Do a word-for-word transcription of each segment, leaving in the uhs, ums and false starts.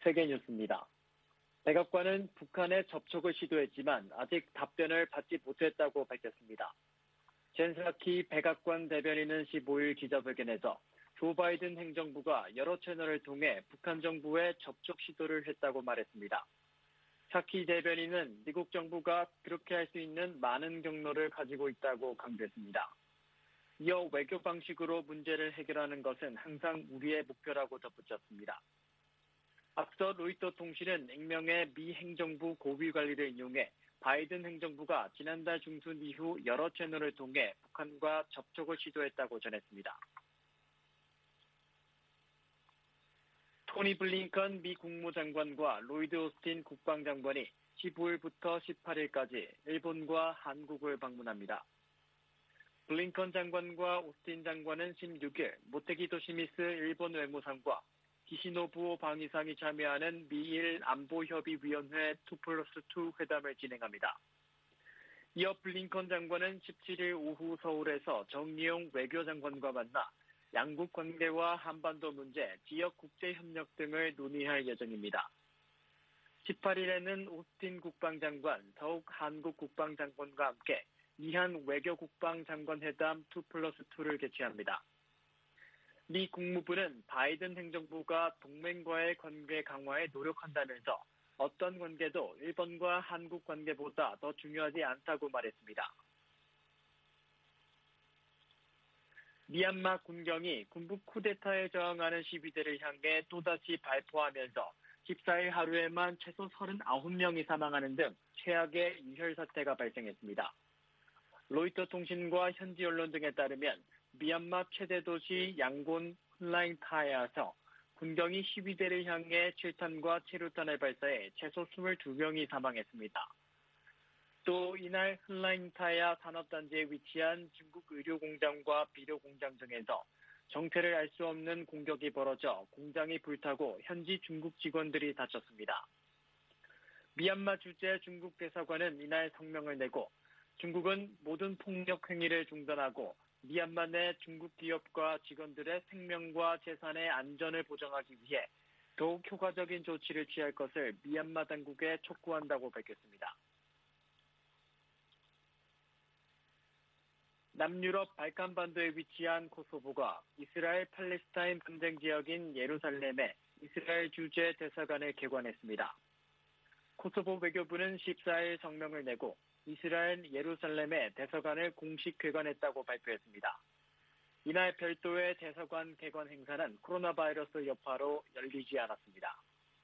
세계뉴스입니다. 백악관은 북한에 접촉을 시도했지만 아직 답변을 받지 못했다고 밝혔습니다. 젠 사키 백악관 대변인은 십오일 기자회견에서 조 바이든 행정부가 여러 채널을 통해 북한 정부에 접촉 시도를 했다고 말했습니다. 사키 대변인은 미국 정부가 그렇게 할 수 있는 많은 경로를 가지고 있다고 강조했습니다. 이어 외교 방식으로 문제를 해결하는 것은 항상 우리의 목표라고 덧붙였습니다. 앞서 로이터 통신은 익명의 미 행정부 고위 관리를 인용해 바이든 행정부가 지난달 중순 이후 여러 채널을 통해 북한과 접촉을 시도했다고 전했습니다. 토니 블링컨 미 국무장관과 로이드 오스틴 국방장관이 십오일부터 십팔일까지 일본과 한국을 방문합니다. 블링컨 장관과 오스틴 장관은 십육일 모테기 도시미스 일본 외무상과 기시노부오 방위상이 참여하는 미일 안보협의위원회 투 플러스 투 회담을 진행합니다. 이어 블링컨 장관은 십칠일 오후 서울에서 정의용 외교장관과 만나 양국 관계와 한반도 문제, 지역 국제협력 등을 논의할 예정입니다. 십팔일에는 오스틴 국방장관, 더욱 한국 국방장관과 함께 미한 외교국방장관 회담 투 플러스 투를 개최합니다. 미 국무부는 바이든 행정부가 동맹과의 관계 강화에 노력한다면서 어떤 관계도 일본과 한국 관계보다 더 중요하지 않다고 말했습니다. 미얀마 군경이 군부 쿠데타에 저항하는 시위대를 향해 또다시 발포하면서 십사일 하루에만 최소 서른아홉 명이 사망하는 등 최악의 유혈 사태가 발생했습니다. 로이터 통신과 현지 언론 등에 따르면 미얀마 최대 도시 양곤 훌라잉타야에서 군경이 시위대를 향해 칠탄과 체류탄을 발사해 최소 이십이 명이 사망했습니다. 또 이날 훌라잉타야 산업단지에 위치한 중국 의료공장과 비료공장 등에서 정체를 알 수 없는 공격이 벌어져 공장이 불타고 현지 중국 직원들이 다쳤습니다. 미얀마 주재 중국 대사관은 이날 성명을 내고 중국은 모든 폭력 행위를 중단하고 미얀마 내 중국 기업과 직원들의 생명과 재산의 안전을 보장하기 위해 더욱 효과적인 조치를 취할 것을 미얀마 당국에 촉구한다고 밝혔습니다. 남유럽 발칸반도에 위치한 코소보가 이스라엘 팔레스타인 분쟁 지역인 예루살렘에 이스라엘 주재 대사관을 개관했습니다. 코소보 외교부는 십사일 성명을 내고 이스라엘 예루살렘에 대사관을 공식 개관했다고 발표했습니다. 이날 별도의 대사관 개관 행사는 코로나 바이러스 여파로 열리지 않았습니다.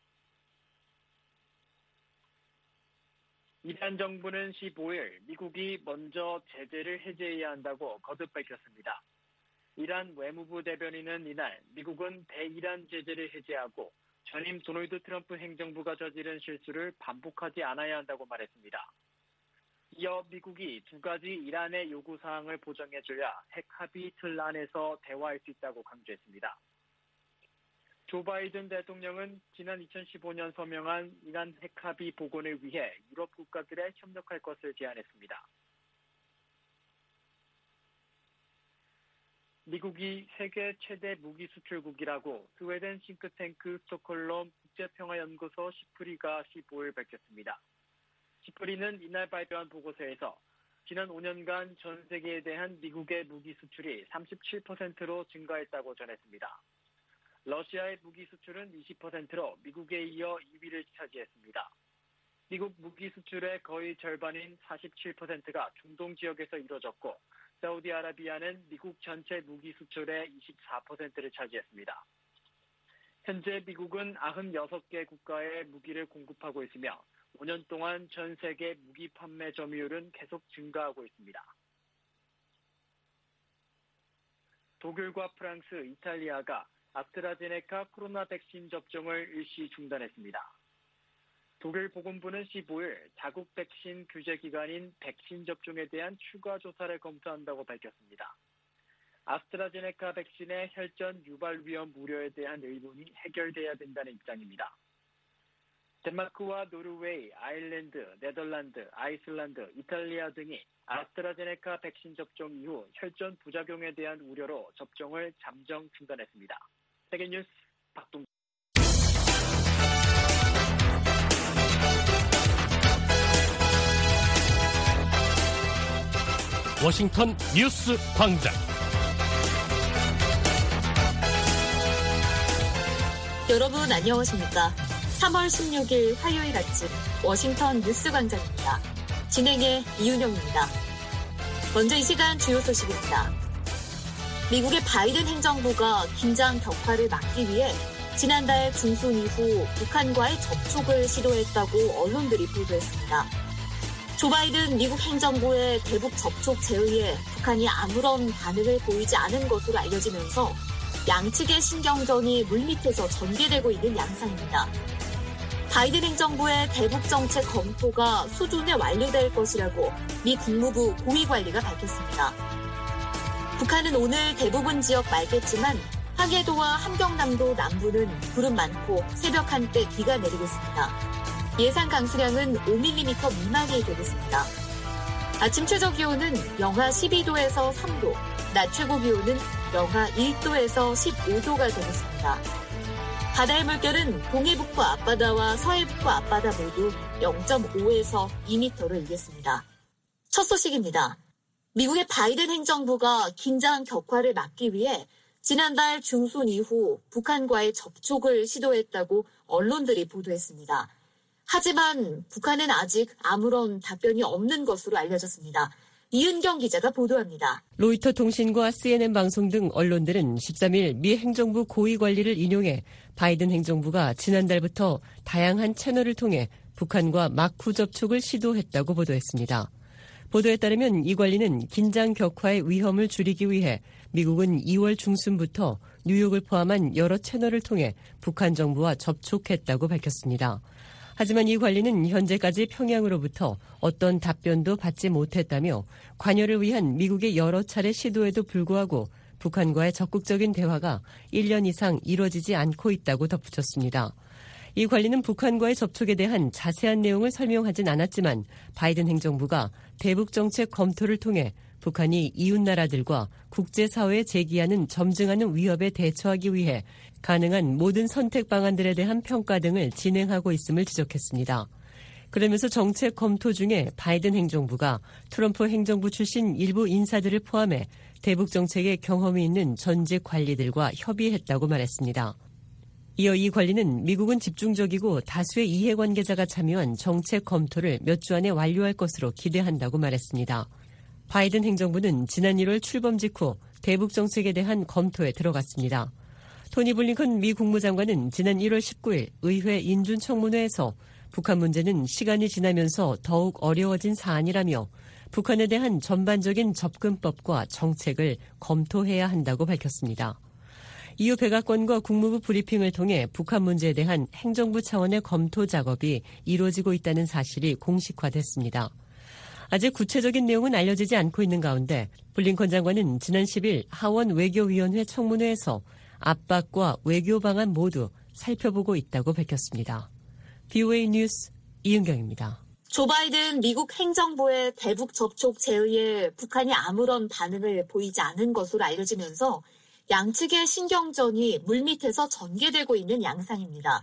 이란 정부는 십오일 미국이 먼저 제재를 해제해야 한다고 거듭 밝혔습니다. 이란 외무부 대변인은 이날 미국은 대이란 제재를 해제하고 전임 도널드 트럼프 행정부가 저지른 실수를 반복하지 않아야 한다고 말했습니다. 이어 미국이 두 가지 이란의 요구사항을 보정해줘야 핵 합의 틀 안에서 대화할 수 있다고 강조했습니다. 조 바이든 대통령은 지난 이천십오년 서명한 이란 핵 합의 복원을 위해 유럽 국가들에 협력할 것을 제안했습니다. 미국이 세계 최대 무기 수출국이라고 스웨덴 싱크탱크 스톡홀름 국제평화연구소 시프리가 십오일 밝혔습니다. 시프리는 이날 발표한 보고서에서 지난 오 년간 전 세계에 대한 미국의 무기 수출이 삼십칠 퍼센트로 증가했다고 전했습니다. 러시아의 무기 수출은 이십 퍼센트로 미국에 이어 이 위를 차지했습니다. 미국 무기 수출의 거의 절반인 사십칠 퍼센트가 중동 지역에서 이루어졌고 사우디아라비아는 미국 전체 무기 수출의 이십사 퍼센트를 차지했습니다. 현재 미국은 구십육 개 국가에 무기를 공급하고 있으며 오 년 동안 전 세계 무기 판매 점유율은 계속 증가하고 있습니다. 독일과 프랑스, 이탈리아가 아스트라제네카 코로나 백신 접종을 일시 중단했습니다. 독일 보건부는 십오일 자국 백신 규제 기관인 백신 접종에 대한 추가 조사를 검토한다고 밝혔습니다. 아스트라제네카 백신의 혈전 유발 위험 우려에 대한 의문이 해결돼야 된다는 입장입니다. 덴마크와 노르웨이, 아일랜드, 네덜란드, 아이슬란드, 이탈리아 등이 아스트라제네카 백신 접종 이후 혈전 부작용에 대한 우려로 접종을 잠정 중단했습니다. 세계뉴스 박동 워싱턴 뉴스 광장. 여러분 안녕하십니까? 삼월 십육일 화요일 아침 워싱턴 뉴스 광장입니다. 진행의 이윤영입니다. 먼저 이 시간 주요 소식입니다. 미국의 바이든 행정부가 긴장 격화를 막기 위해 지난달 중순 이후 북한과의 접촉을 시도했다고 언론들이 보도했습니다. 조 바이든 미국 행정부의 대북 접촉 제의에 북한이 아무런 반응을 보이지 않은 것으로 알려지면서 양측의 신경전이 물밑에서 전개되고 있는 양상입니다. 바이든 행정부의 대북 정책 검토가 수준에 완료될 것이라고 미 국무부 고위관리가 밝혔습니다. 북한은 오늘 대부분 지역 맑겠지만 하계도와 함경남도 남부는 구름 많고 새벽 한때 비가 내리고 있습니다. 예상 강수량은 오 밀리미터 미만이 되겠습니다. 아침 최저 기온은 영하 십이도에서 삼도, 낮 최고 기온은 영하 일도에서 십오도가 되겠습니다. 바다의 물결은 동해북부 앞바다와 서해북부 앞바다 모두 영점오에서 이 미터를 일겠습니다. 첫 소식입니다. 미국의 바이든 행정부가 긴장 격화를 막기 위해 지난달 중순 이후 북한과의 접촉을 시도했다고 언론들이 보도했습니다. 하지만 북한은 아직 아무런 답변이 없는 것으로 알려졌습니다. 이은경 기자가 보도합니다. 로이터 통신과 씨엔엔 방송 등 언론들은 십삼일 미 행정부 고위 관리를 인용해 바이든 행정부가 지난달부터 다양한 채널을 통해 북한과 마쿠 접촉을 시도했다고 보도했습니다. 보도에 따르면 이 관리는 긴장 격화의 위험을 줄이기 위해 미국은 이월 중순부터 뉴욕을 포함한 여러 채널을 통해 북한 정부와 접촉했다고 밝혔습니다. 하지만 이 관리는 현재까지 평양으로부터 어떤 답변도 받지 못했다며 관여를 위한 미국의 여러 차례 시도에도 불구하고 북한과의 적극적인 대화가 일 년 이상 이뤄지지 않고 있다고 덧붙였습니다. 이 관리는 북한과의 접촉에 대한 자세한 내용을 설명하진 않았지만 바이든 행정부가 대북 정책 검토를 통해 북한이 이웃나라들과 국제사회에 제기하는 점증하는 위협에 대처하기 위해 가능한 모든 선택 방안들에 대한 평가 등을 진행하고 있음을 지적했습니다. 그러면서 정책 검토 중에 바이든 행정부가 트럼프 행정부 출신 일부 인사들을 포함해 대북 정책에 경험이 있는 전직 관리들과 협의했다고 말했습니다. 이어 이 관리는 미국은 집중적이고 다수의 이해관계자가 참여한 정책 검토를 몇 주 안에 완료할 것으로 기대한다고 말했습니다. 바이든 행정부는 지난 일월 출범 직후 대북 정책에 대한 검토에 들어갔습니다. 토니 블링컨 미 국무장관은 지난 일월 십구일 의회 인준청문회에서 북한 문제는 시간이 지나면서 더욱 어려워진 사안이라며 북한에 대한 전반적인 접근법과 정책을 검토해야 한다고 밝혔습니다. 이후 백악관과 국무부 브리핑을 통해 북한 문제에 대한 행정부 차원의 검토 작업이 이루어지고 있다는 사실이 공식화됐습니다. 아직 구체적인 내용은 알려지지 않고 있는 가운데 블링컨 장관은 지난 십일 하원 외교위원회 청문회에서 압박과 외교 방안 모두 살펴보고 있다고 밝혔습니다. 비오에이 뉴스 이은경입니다. 조 바이든 미국 행정부의 대북 접촉 제의에 북한이 아무런 반응을 보이지 않은 것으로 알려지면서 양측의 신경전이 물밑에서 전개되고 있는 양상입니다.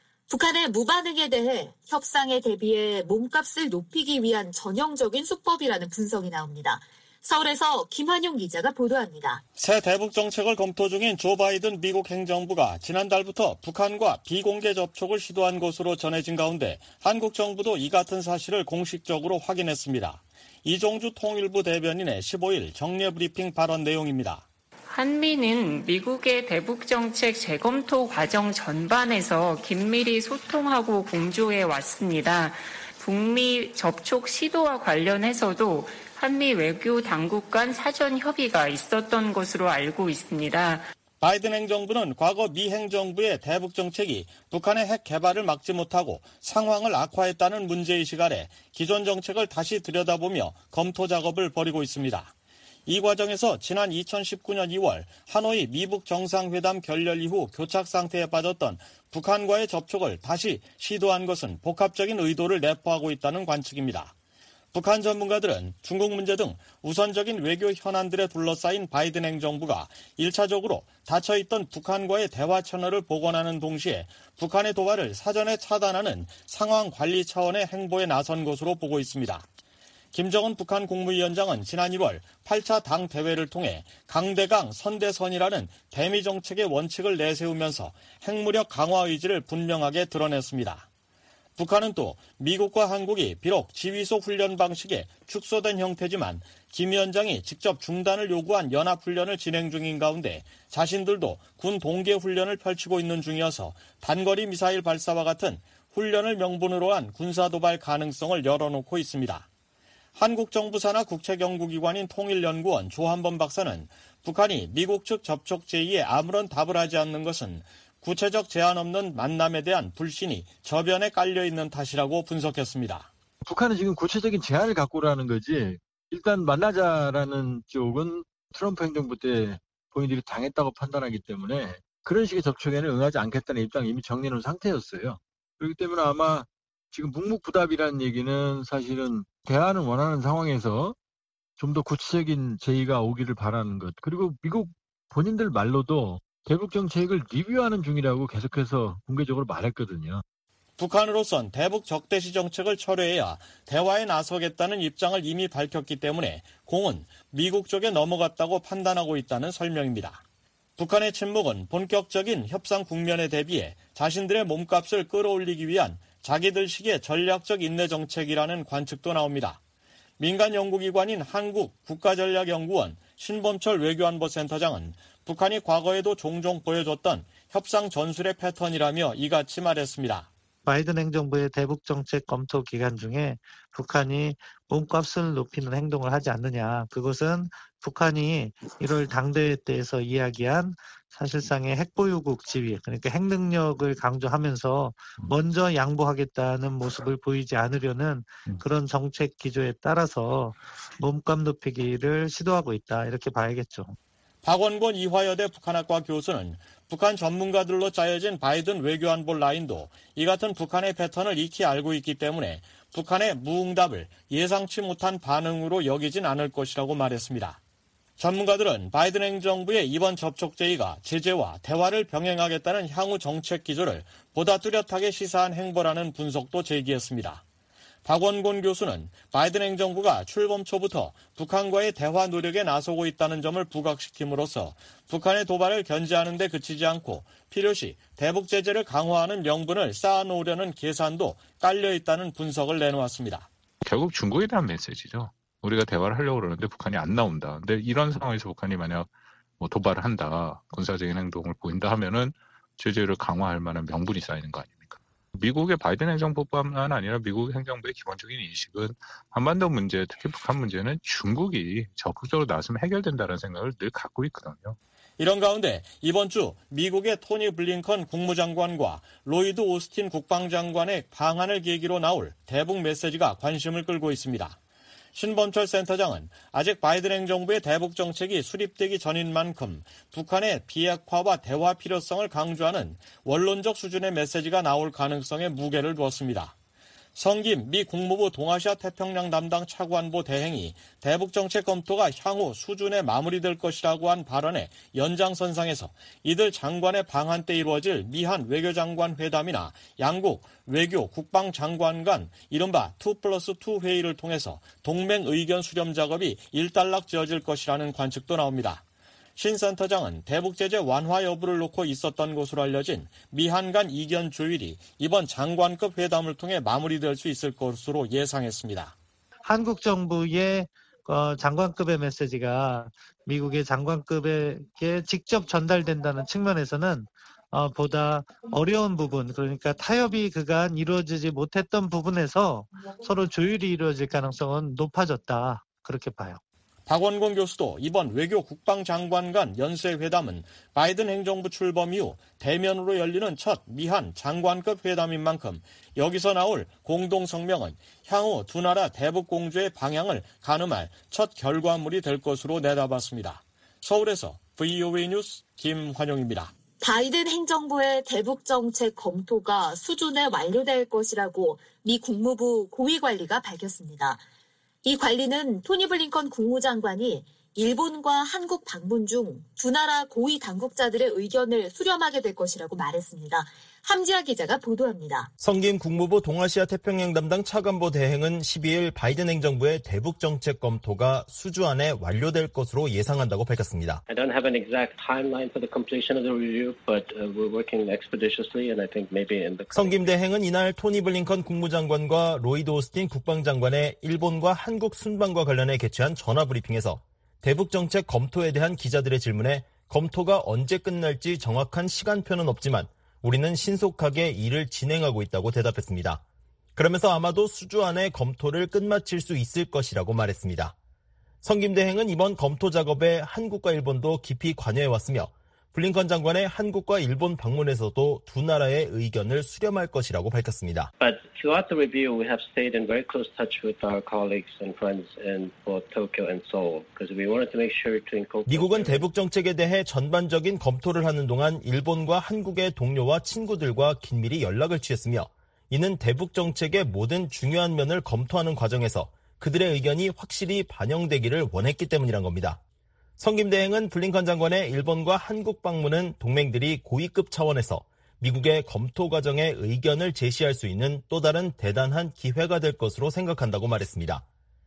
북한의 무반응에 대해 협상에 대비해 몸값을 높이기 위한 전형적인 수법이라는 분석이 나옵니다. 서울에서 김환용 기자가 보도합니다. 새 대북 정책을 검토 중인 조 바이든 미국 행정부가 지난달부터 북한과 비공개 접촉을 시도한 것으로 전해진 가운데 한국 정부도 이 같은 사실을 공식적으로 확인했습니다. 이종주 통일부 대변인의 십오일 정례 브리핑 발언 내용입니다. 한미는 미국의 대북 정책 재검토 과정 전반에서 긴밀히 소통하고 공조해 왔습니다. 북미 접촉 시도와 관련해서도 한미 외교 당국 간 사전 협의가 있었던 것으로 알고 있습니다. 바이든 행정부는 과거 미 행정부의 대북 정책이 북한의 핵 개발을 막지 못하고 상황을 악화했다는 문제의식 아래 기존 정책을 다시 들여다보며 검토 작업을 벌이고 있습니다. 이 과정에서 지난 이천십구년 이월 하노이 미북 정상회담 결렬 이후 교착 상태에 빠졌던 북한과의 접촉을 다시 시도한 것은 복합적인 의도를 내포하고 있다는 관측입니다. 북한 전문가들은 중국 문제 등 우선적인 외교 현안들에 둘러싸인 바이든 행정부가 일차적으로 닫혀있던 북한과의 대화 채널을 복원하는 동시에 북한의 도발을 사전에 차단하는 상황 관리 차원의 행보에 나선 것으로 보고 있습니다. 김정은 북한 국무위원장은 지난 일월 팔 차 당 대회를 통해 강대강 선대선이라는 대미 정책의 원칙을 내세우면서 핵무력 강화 의지를 분명하게 드러냈습니다. 북한은 또 미국과 한국이 비록 지휘소 훈련 방식에 축소된 형태지만 김 위원장이 직접 중단을 요구한 연합훈련을 진행 중인 가운데 자신들도 군 동계 훈련을 펼치고 있는 중이어서 단거리 미사일 발사와 같은 훈련을 명분으로 한 군사도발 가능성을 열어놓고 있습니다. 한국 정부 산하 국책연구기관인 통일연구원 조한범 박사는 북한이 미국 측 접촉 제의에 아무런 답을 하지 않는 것은 구체적 제한 없는 만남에 대한 불신이 저변에 깔려있는 탓이라고 분석했습니다. 북한은 지금 구체적인 제안을 갖고 오라는 거지 일단 만나자라는 쪽은 트럼프 행정부 때 본인들이 당했다고 판단하기 때문에 그런 식의 접촉에는 응하지 않겠다는 입장을 이미 정리해놓은 상태였어요. 그렇기 때문에 아마 지금 묵묵부답이라는 얘기는 사실은 대화는 원하는 상황에서 좀 더 구체적인 제의가 오기를 바라는 것. 그리고 미국 본인들 말로도 대북 정책을 리뷰하는 중이라고 계속해서 공개적으로 말했거든요. 북한으로선 대북 적대시 정책을 철회해야 대화에 나서겠다는 입장을 이미 밝혔기 때문에 공은 미국 쪽에 넘어갔다고 판단하고 있다는 설명입니다. 북한의 침묵은 본격적인 협상 국면에 대비해 자신들의 몸값을 끌어올리기 위한 자기들식의 전략적 인내 정책이라는 관측도 나옵니다. 민간 연구기관인 한국국가전략연구원 신범철 외교안보센터장은 북한이 과거에도 종종 보여줬던 협상 전술의 패턴이라며 이같이 말했습니다. 바이든 행정부의 대북 정책 검토 기간 중에 북한이 몸값을 높이는 행동을 하지 않느냐. 그것은 북한이 일월 당대회 때에서 이야기한 사실상의 핵보유국 지위, 그러니까 핵 능력을 강조하면서 먼저 양보하겠다는 모습을 보이지 않으려는 그런 정책 기조에 따라서 몸값 높이기를 시도하고 있다. 이렇게 봐야겠죠. 박원권 이화여대 북한학과 교수는 북한 전문가들로 짜여진 바이든 외교안보 라인도 이 같은 북한의 패턴을 익히 알고 있기 때문에 북한의 무응답을 예상치 못한 반응으로 여기진 않을 것이라고 말했습니다. 전문가들은 바이든 행정부의 이번 접촉 제의가 제재와 대화를 병행하겠다는 향후 정책 기조를 보다 뚜렷하게 시사한 행보라는 분석도 제기했습니다. 박원곤 교수는 바이든 행정부가 출범 초부터 북한과의 대화 노력에 나서고 있다는 점을 부각시킴으로써 북한의 도발을 견제하는 데 그치지 않고 필요시 대북 제재를 강화하는 명분을 쌓아놓으려는 계산도 깔려있다는 분석을 내놓았습니다. 결국 중국에 대한 메시지죠. 우리가 대화를 하려고 그러는데 북한이 안 나온다. 근데 이런 상황에서 북한이 만약 뭐 도발을 한다, 군사적인 행동을 보인다 하면은 제재를 강화할 만한 명분이 쌓이는 거 아닙니까? 미국의 바이든 행정부뿐만 아니라 미국 행정부의 기본적인 인식은 한반도 문제, 특히 북한 문제는 중국이 적극적으로 나서면 해결된다는 생각을 늘 갖고 있거든요. 이런 가운데 이번 주 미국의 토니 블링컨 국무장관과 로이드 오스틴 국방장관의 방한을 계기로 나올 대북 메시지가 관심을 끌고 있습니다. 신범철 센터장은 아직 바이든 행정부의 대북 정책이 수립되기 전인 만큼 북한의 비핵화와 대화 필요성을 강조하는 원론적 수준의 메시지가 나올 가능성에 무게를 두었습니다. 성김 미 국무부 동아시아 태평양 담당 차관보 대행이 대북 정책 검토가 향후 수준에 마무리될 것이라고 한 발언의 연장선상에서 이들 장관의 방한 때 이루어질 미한 외교장관 회담이나 양국 외교 국방장관 간 이른바 투 플러스 투 회의를 통해서 동맹 의견 수렴 작업이 일단락 지어질 것이라는 관측도 나옵니다. 신 센터장은 대북 제재 완화 여부를 놓고 있었던 것으로 알려진 미한 간 이견 조율이 이번 장관급 회담을 통해 마무리될 수 있을 것으로 예상했습니다. 한국 정부의 장관급의 메시지가 미국의 장관급에게 직접 전달된다는 측면에서는 보다 어려운 부분, 그러니까 타협이 그간 이루어지지 못했던 부분에서 서로 조율이 이루어질 가능성은 높아졌다. 그렇게 봐요. 박원곤 교수도 이번 외교 국방장관 간 연쇄회담은 바이든 행정부 출범 이후 대면으로 열리는 첫 미한 장관급 회담인 만큼 여기서 나올 공동성명은 향후 두 나라 대북 공조의 방향을 가늠할 첫 결과물이 될 것으로 내다봤습니다. 서울에서 브이오에이 뉴스 김환용입니다. 바이든 행정부의 대북 정책 검토가 수준에 완료될 것이라고 미 국무부 고위관리가 밝혔습니다. 이 관리는 토니 블링컨 국무장관이 일본과 한국 방문 중 두 나라 고위 당국자들의 의견을 수렴하게 될 것이라고 말했습니다. 함지아 기자가 보도합니다. 성김 국무부 동아시아 태평양 담당 차관보 대행은 십이일 바이든 행정부의 대북 정책 검토가 수주 안에 완료될 것으로 예상한다고 밝혔습니다. I don't have an exact timeline for the completion of the review, but we're working expeditiously, and I think maybe in the. 성김 대행은 이날 토니 블링컨 국무장관과 로이드 오스틴 국방장관의 일본과 한국 순방과 관련해 개최한 전화 브리핑에서 대북 정책 검토에 대한 기자들의 질문에 검토가 언제 끝날지 정확한 시간표는 없지만 우리는 신속하게 일을 진행하고 있다고 대답했습니다. 그러면서 아마도 수주 안에 검토를 끝마칠 수 있을 것이라고 말했습니다. 성김 대행은 이번 검토 작업에 한국과 일본도 깊이 관여해왔으며 블링컨 장관의 한국과 일본 방문에서도 두 나라의 의견을 수렴할 것이라고 밝혔습니다. But throughout the review, we have stayed in very close touch with our colleagues and friends in both Tokyo and Seoul, because we wanted to make sure to incorporate. 미국은 대북 정책에 대해 전반적인 검토를 하는 동안 일본과 한국의 동료와 친구들과 긴밀히 연락을 취했으며 이는 대북 정책의 모든 중요한 면을 검토하는 과정에서 그들의 의견이 확실히 반영되기를 원했기 때문이란 겁니다. 성김 대행은 블링컨 장관의 일본과 한국 방문은 동맹들이 고위급 차원에서 미국의 검토 과정에 의견을 제시할 수 있는 또 다른 대단한 기회가 될 것으로 생각한다고 말했습니다.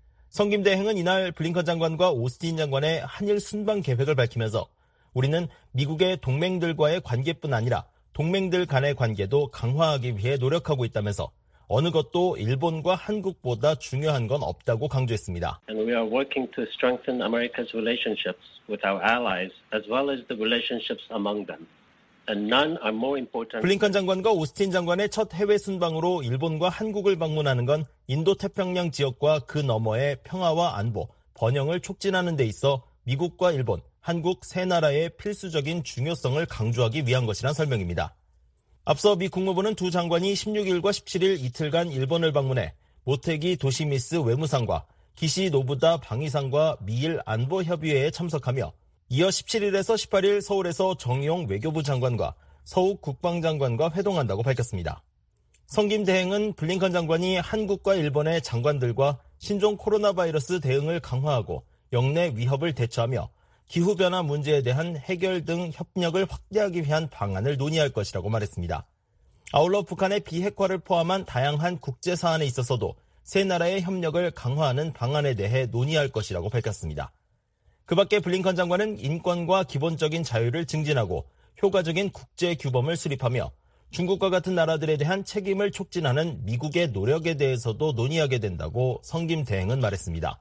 성김 대행은 이날 블링컨 장관과 오스틴 장관의 한일 순방 계획을 밝히면서 우리는 미국의 동맹들과의 관계뿐 아니라 동맹들 간의 관계도 강화하기 위해 노력하고 있다면서 어느 것도 일본과 한국보다 중요한 건 없다고 강조했습니다. And we are working to strengthen America's relationships with our allies as well as the relationships among them. And none are more important. 블링컨 장관과 오스틴 장관의 첫 해외 순방으로 일본과 한국을 방문하는 건 인도 태평양 지역과 그 너머의 평화와 안보, 번영을 촉진하는 데 있어 미국과 일본, 한국 세 나라의 필수적인 중요성을 강조하기 위한 것이란 설명입니다. 앞서 미 국무부는 두 장관이 십육일과 십칠일 이틀간 일본을 방문해 모테기 도시미스 외무상과 기시 노부다 방위상과 미일 안보협의회에 참석하며 이어 십칠일에서 십팔일 서울에서 정의용 외교부 장관과 서욱 국방장관과 회동한다고 밝혔습니다. 성김 대행은 블링컨 장관이 한국과 일본의 장관들과 신종 코로나 바이러스 대응을 강화하고 역내 위협을 대처하며 기후변화 문제에 대한 해결 등 협력을 확대하기 위한 방안을 논의할 것이라고 말했습니다. 아울러 북한의 비핵화를 포함한 다양한 국제 사안에 있어서도 세 나라의 협력을 강화하는 방안에 대해 논의할 것이라고 밝혔습니다. 그 밖에 블링컨 장관은 인권과 기본적인 자유를 증진하고 효과적인 국제 규범을 수립하며 중국과 같은 나라들에 대한 책임을 촉진하는 미국의 노력에 대해서도 논의하게 된다고 성김 대행은 말했습니다.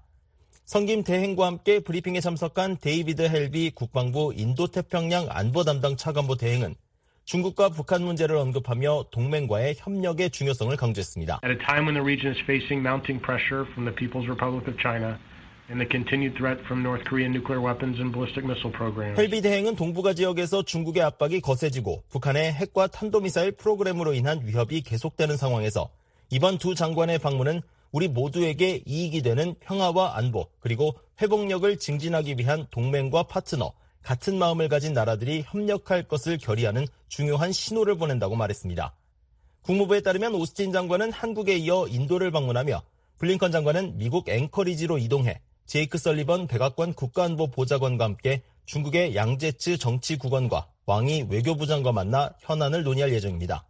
성김 대행과 함께 브리핑에 참석한 데이비드 헬비 국방부 인도태평양 안보 담당 차관보 대행은 중국과 북한 문제를 언급하며 동맹과의 협력의 중요성을 강조했습니다. At a time when the region is facing mounting pressure from the People's Republic of China and the continued threat from North Korean nuclear weapons and ballistic missile programs. 헬비 대행은 동북아 지역에서 중국의 압박이 거세지고 북한의 핵과 탄도미사일 프로그램으로 인한 위협이 계속되는 상황에서 이번 두 장관의 방문은 우리 모두에게 이익이 되는 평화와 안보 그리고 회복력을 증진하기 위한 동맹과 파트너, 같은 마음을 가진 나라들이 협력할 것을 결의하는 중요한 신호를 보낸다고 말했습니다. 국무부에 따르면 오스틴 장관은 한국에 이어 인도를 방문하며 블링컨 장관은 미국 앵커리지로 이동해 제이크 설리번 백악관 국가안보 보좌관과 함께 중국의 양제츠 정치국원과 왕이 외교부장과 만나 현안을 논의할 예정입니다.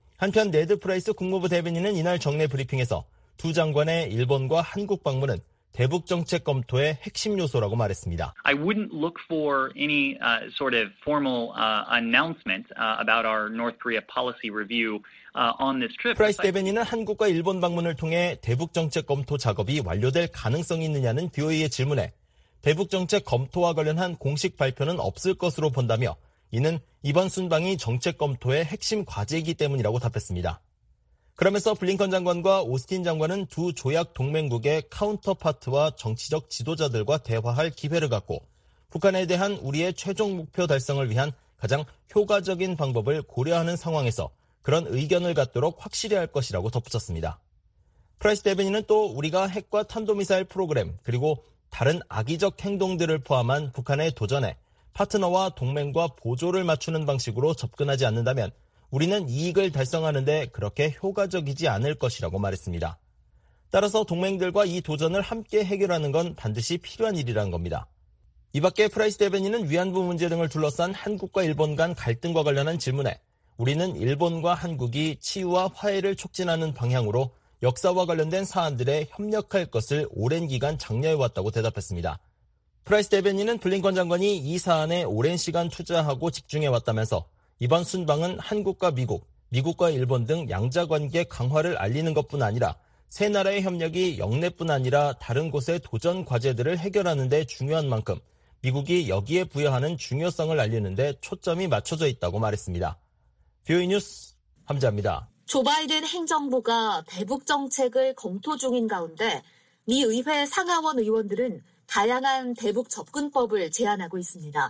한편 네드 프라이스 국무부 대변인은 이날 정례 브리핑에서 두 장관의 일본과 한국 방문은 대북 정책 검토의 핵심 요소라고 말했습니다. I wouldn't look for any uh, sort of formal uh, announcement uh, about our North Korea policy review uh, on this trip. 프라이스 대변인은 한국과 일본 방문을 통해 대북 정책 검토 작업이 완료될 가능성이 있느냐는 브이오에이의 질문에 대북 정책 검토와 관련한 공식 발표는 없을 것으로 본다며 이는 이번 순방이 정책 검토의 핵심 과제이기 때문이라고 답했습니다. 그러면서 블링컨 장관과 오스틴 장관은 두 조약 동맹국의 카운터파트와 정치적 지도자들과 대화할 기회를 갖고 북한에 대한 우리의 최종 목표 달성을 위한 가장 효과적인 방법을 고려하는 상황에서 그런 의견을 갖도록 확실히 할 것이라고 덧붙였습니다. 프라이스 대변인은 또 우리가 핵과 탄도미사일 프로그램 그리고 다른 악의적 행동들을 포함한 북한의 도전에 파트너와 동맹과 보조를 맞추는 방식으로 접근하지 않는다면 우리는 이익을 달성하는 데 그렇게 효과적이지 않을 것이라고 말했습니다. 따라서 동맹들과 이 도전을 함께 해결하는 건 반드시 필요한 일이라는 겁니다. 이 밖에 프라이스 대변인은 위안부 문제 등을 둘러싼 한국과 일본 간 갈등과 관련한 질문에 우리는 일본과 한국이 치유와 화해를 촉진하는 방향으로 역사와 관련된 사안들에 협력할 것을 오랜 기간 장려해왔다고 대답했습니다. 프라이스 대변인은 블링컨 장관이 이 사안에 오랜 시간 투자하고 집중해왔다면서 이번 순방은 한국과 미국, 미국과 일본 등 양자관계 강화를 알리는 것뿐 아니라 세 나라의 협력이 영내뿐 아니라 다른 곳의 도전 과제들을 해결하는 데 중요한 만큼 미국이 여기에 부여하는 중요성을 알리는 데 초점이 맞춰져 있다고 말했습니다. 비오이 뉴스 함자입니다. 조 바이든 행정부가 대북 정책을 검토 중인 가운데 미 의회 상하원 의원들은 다양한 대북 접근법을 제안하고 있습니다.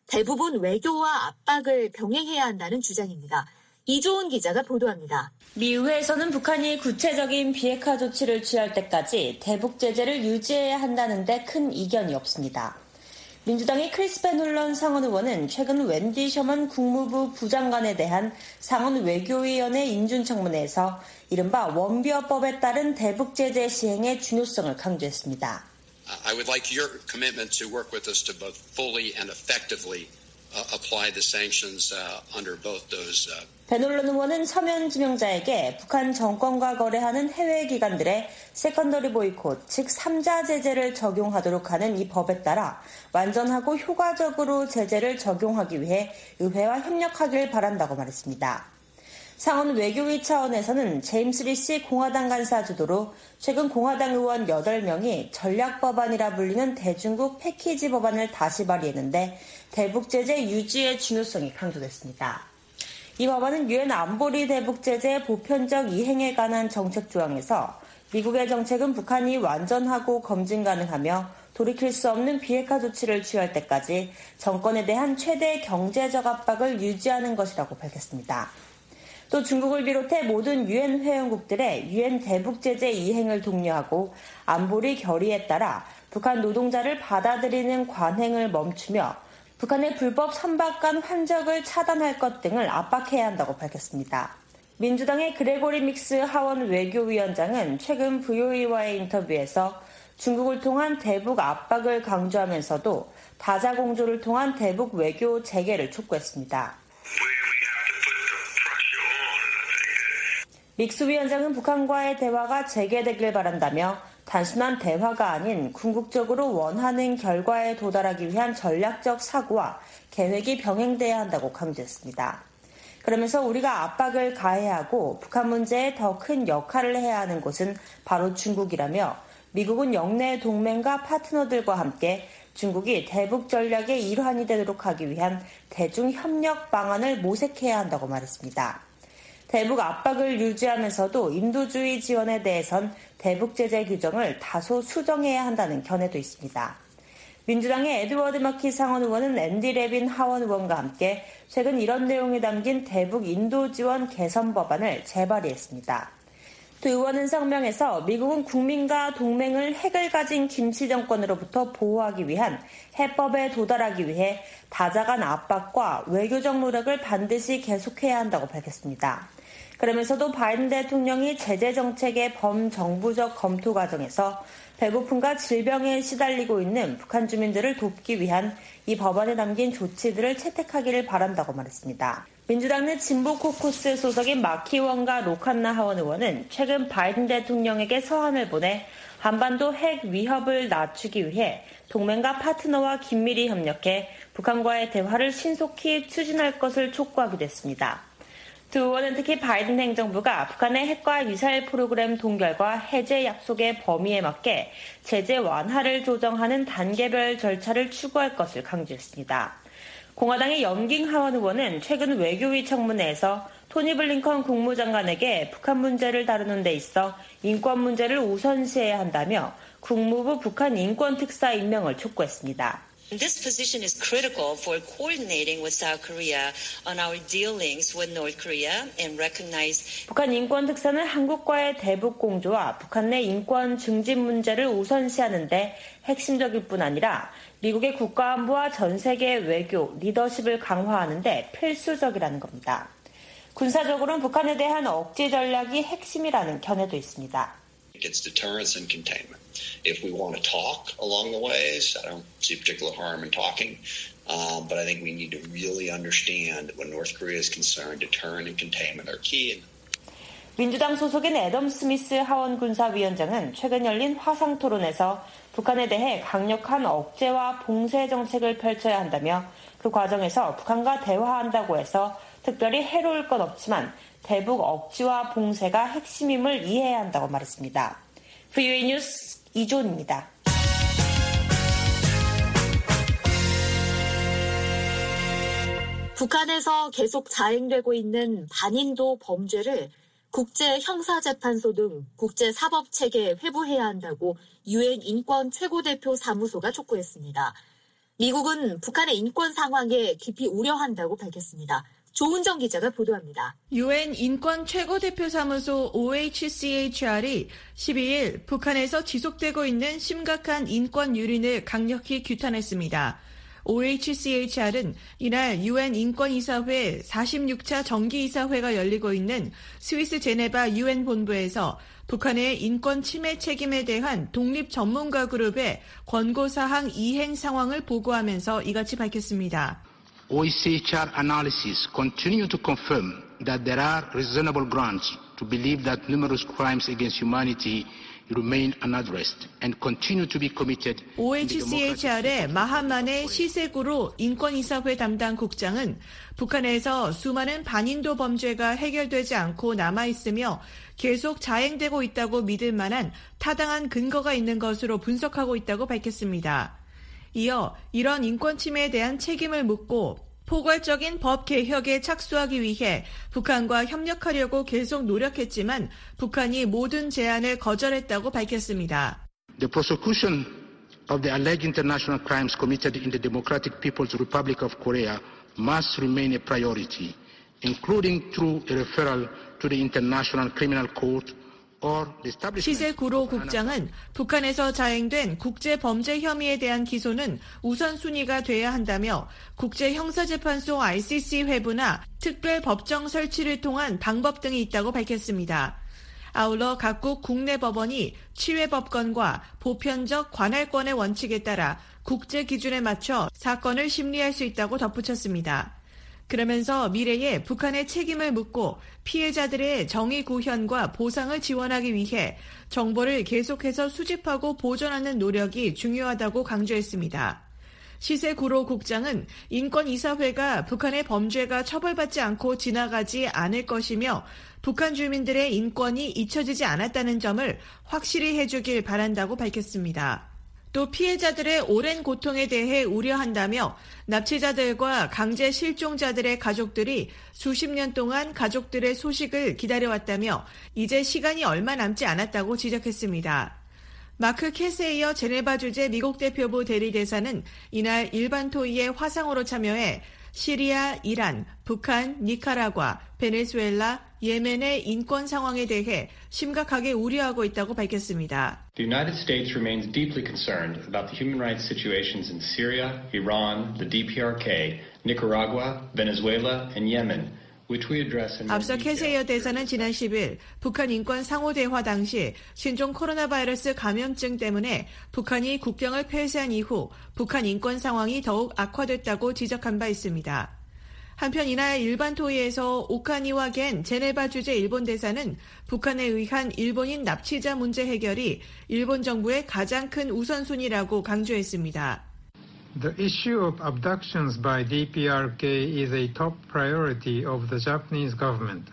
대부분 외교와 압박을 병행해야 한다는 주장입니다. 이조은 기자가 보도합니다. 미 의회에서는 북한이 구체적인 비핵화 조치를 취할 때까지 대북 제재를 유지해야 한다는 데 큰 이견이 없습니다. 민주당의 크리스 베놀런 상원 의원은 최근 웬디 셔먼 국무부 부장관에 대한 상원 외교위원회 인준청문회에서 이른바 원비어법에 따른 대북 제재 시행의 중요성을 강조했습니다. I would like your commitment to work with us to both fully and effectively uh, apply the sanctions uh, under both those. Uh... 베놀런 의원은 서면 지명자에게 북한 정권과 거래하는 해외 기관들의 세컨더리 보이콧, 즉 삼자 제재를 적용하도록 하는 이 법에 따라 완전하고 효과적으로 제재를 적용하기 위해 의회와 협력하길 바란다고 말했습니다. 상원 외교위 차원에서는 제임스 리시 공화당 간사 주도로 최근 공화당 의원 여덟 명이 전략법안이라 불리는 대중국 패키지 법안을 다시 발의했는데 대북 제재 유지의 중요성이 강조됐습니다. 이 법안은 유엔 안보리 대북 제재 보편적 이행에 관한 정책 조항에서 미국의 정책은 북한이 완전하고 검증 가능하며 돌이킬 수 없는 비핵화 조치를 취할 때까지 정권에 대한 최대 경제적 압박을 유지하는 것이라고 밝혔습니다. 또 중국을 비롯해 모든 유엔 회원국들의 유엔 대북 제재 이행을 독려하고 안보리 결의에 따라 북한 노동자를 받아들이는 관행을 멈추며 북한의 불법 선박간 환적을 차단할 것 등을 압박해야 한다고 밝혔습니다. 민주당의 그레고리 믹스 하원 외교위원장은 최근 브이오이와의 인터뷰에서 중국을 통한 대북 압박을 강조하면서도 다자공조를 통한 대북 외교 재개를 촉구했습니다. 믹스 위원장은 북한과의 대화가 재개되길 바란다며 단순한 대화가 아닌 궁극적으로 원하는 결과에 도달하기 위한 전략적 사고와 계획이 병행돼야 한다고 강조했습니다. 그러면서 우리가 압박을 가해야 하고 북한 문제에 더 큰 역할을 해야 하는 곳은 바로 중국이라며 미국은 영내 동맹과 파트너들과 함께 중국이 대북 전략의 일환이 되도록 하기 위한 대중 협력 방안을 모색해야 한다고 말했습니다. 대북 압박을 유지하면서도 인도주의 지원에 대해선 대북 제재 규정을 다소 수정해야 한다는 견해도 있습니다. 민주당의 에드워드 마키 상원 의원은 앤디 레빈 하원 의원과 함께 최근 이런 내용이 담긴 대북 인도 지원 개선 법안을 재발의했습니다. 두 의원은 성명에서 미국은 국민과 동맹을 핵을 가진 김치 정권으로부터 보호하기 위한 해법에 도달하기 위해 다자간 압박과 외교적 노력을 반드시 계속해야 한다고 밝혔습니다. 그러면서도 바이든 대통령이 제재 정책의 범정부적 검토 과정에서 배고픔과 질병에 시달리고 있는 북한 주민들을 돕기 위한 이 법안에 담긴 조치들을 채택하기를 바란다고 말했습니다. 민주당 내 진보 코커스 소속인 마키 의원과 로칸나 하원 의원은 최근 바이든 대통령에게 서한을 보내 한반도 핵 위협을 낮추기 위해 동맹과 파트너와 긴밀히 협력해 북한과의 대화를 신속히 추진할 것을 촉구하기도 했습니다. 두 의원은 특히 바이든 행정부가 북한의 핵과 미사일 프로그램 동결과 해제 약속의 범위에 맞게 제재 완화를 조정하는 단계별 절차를 추구할 것을 강조했습니다. 공화당의 염깅 하원 의원은 최근 외교위 청문회에서 토니 블링컨 국무장관에게 북한 문제를 다루는 데 있어 인권 문제를 우선시해야 한다며 국무부 북한 인권특사 임명을 촉구했습니다. This position is critical for coordinating with South Korea on our dealings with North Korea and recognize. 북한 인권 특사는 한국과의 대북 공조와 북한 내 인권 증진 문제를 우선시하는데 핵심적일 뿐 아니라 미국의 국가안보와 전 세계 외교, 리더십을 강화하는데 필수적이라는 겁니다. 군사적으로는 북한에 대한 억제 전략이 핵심이라는 견해도 있습니다. It's deterrence and containment. If we want to talk along the ways, I don't see particular harm in talking. Um, but I think we need to really understand that when North Korea is concerned, deterrent and containment are key. 민주당 소속인 애덤 스미스 하원 군사위원장은 최근 열린 화상 토론에서 북한에 대해 강력한 억제와 봉쇄 정책을 펼쳐야 한다며 그 과정에서 북한과 대화한다고 해서 특별히 해로울 건 없지만 대북 억지와 봉쇄가 핵심임을 이해해야 한다고 말했습니다. 브이오에이 뉴스 이조은입니다. 북한에서 계속 자행되고 있는 반인도 범죄를 국제형사재판소 등 국제사법체계에 회부해야 한다고 유엔 인권 최고대표 사무소가 촉구했습니다. 미국은 북한의 인권 상황에 깊이 우려한다고 밝혔습니다. 조은정 기자가 보도합니다. 유엔 인권 최고대표 사무소 오에이치씨에이치알이 십이일 북한에서 지속되고 있는 심각한 인권 유린을 강력히 규탄했습니다. 오에이치씨에이치알은 이날 유엔 인권이사회 사십육 차 정기이사회가 열리고 있는 스위스 제네바 유엔 본부에서 북한의 인권 침해 책임에 대한 독립 전문가 그룹의 권고사항 이행 상황을 보고하면서 이같이 밝혔습니다. 오에이치씨에이치알 analysis continue to confirm that there are reasonable grounds to believe that numerous crimes against humanity remain unaddressed and continue to be committed. 오에이치씨에이치알의 마한만의 시세구로 인권이사회 담당 국장은 북한에서 수많은 반인도 범죄가 해결되지 않고 남아있으며 계속 자행되고 있다고 믿을 만한 타당한 근거가 있는 것으로 분석하고 있다고 밝혔습니다. 이어 이런 인권 침해에 대한 책임을 묻고 포괄적인 법 개혁에 착수하기 위해 북한과 협력하려고 계속 노력했지만 북한이 모든 제안을 거절했다고 밝혔습니다. The prosecution of the alleged international crimes committed in the Democratic People's Republic of Korea must remain a priority, including through a referral to the International Criminal Court. 시세구로 국장은 북한에서 자행된 국제범죄 혐의에 대한 기소는 우선순위가 돼야 한다며 국제형사재판소 아이씨씨 회부나 특별법정 설치를 통한 방법 등이 있다고 밝혔습니다. 아울러 각국 국내 법원이 치외법권과 보편적 관할권의 원칙에 따라 국제 기준에 맞춰 사건을 심리할 수 있다고 덧붙였습니다. 그러면서 미래에 북한의 책임을 묻고 피해자들의 정의 구현과 보상을 지원하기 위해 정보를 계속해서 수집하고 보존하는 노력이 중요하다고 강조했습니다. 시세구로 국장은 인권이사회가 북한의 범죄가 처벌받지 않고 지나가지 않을 것이며 북한 주민들의 인권이 잊혀지지 않았다는 점을 확실히 해주길 바란다고 밝혔습니다. 또 피해자들의 오랜 고통에 대해 우려한다며 납치자들과 강제 실종자들의 가족들이 수십 년 동안 가족들의 소식을 기다려왔다며 이제 시간이 얼마 남지 않았다고 지적했습니다. 마크 캐세이어 제네바 주재 미국 대표부 대리대사는 이날 일반 토의에 화상으로 참여해 시리아, 이란, 북한, 니카라과, 베네수엘라, 예멘의 인권 상황에 대해 심각하게 우려하고 있다고 밝혔습니다. The United States remains deeply concerned about the human rights situations in Syria, Iran, the 디피아르케이, Nicaragua, Venezuela, and Yemen. 앞서 캐세이어 대사는 지난 십일 북한 인권 상호대화 당시 신종 코로나 바이러스 감염증 때문에 북한이 국경을 폐쇄한 이후 북한 인권 상황이 더욱 악화됐다고 지적한 바 있습니다. 한편 이날 일반 토의에서 오카니와 겐 제네바 주재 일본 대사는 북한에 의한 일본인 납치자 문제 해결이 일본 정부의 가장 큰 우선순위라고 강조했습니다. The issue of abductions by 디피아르케이 is a top priority of the Japanese government.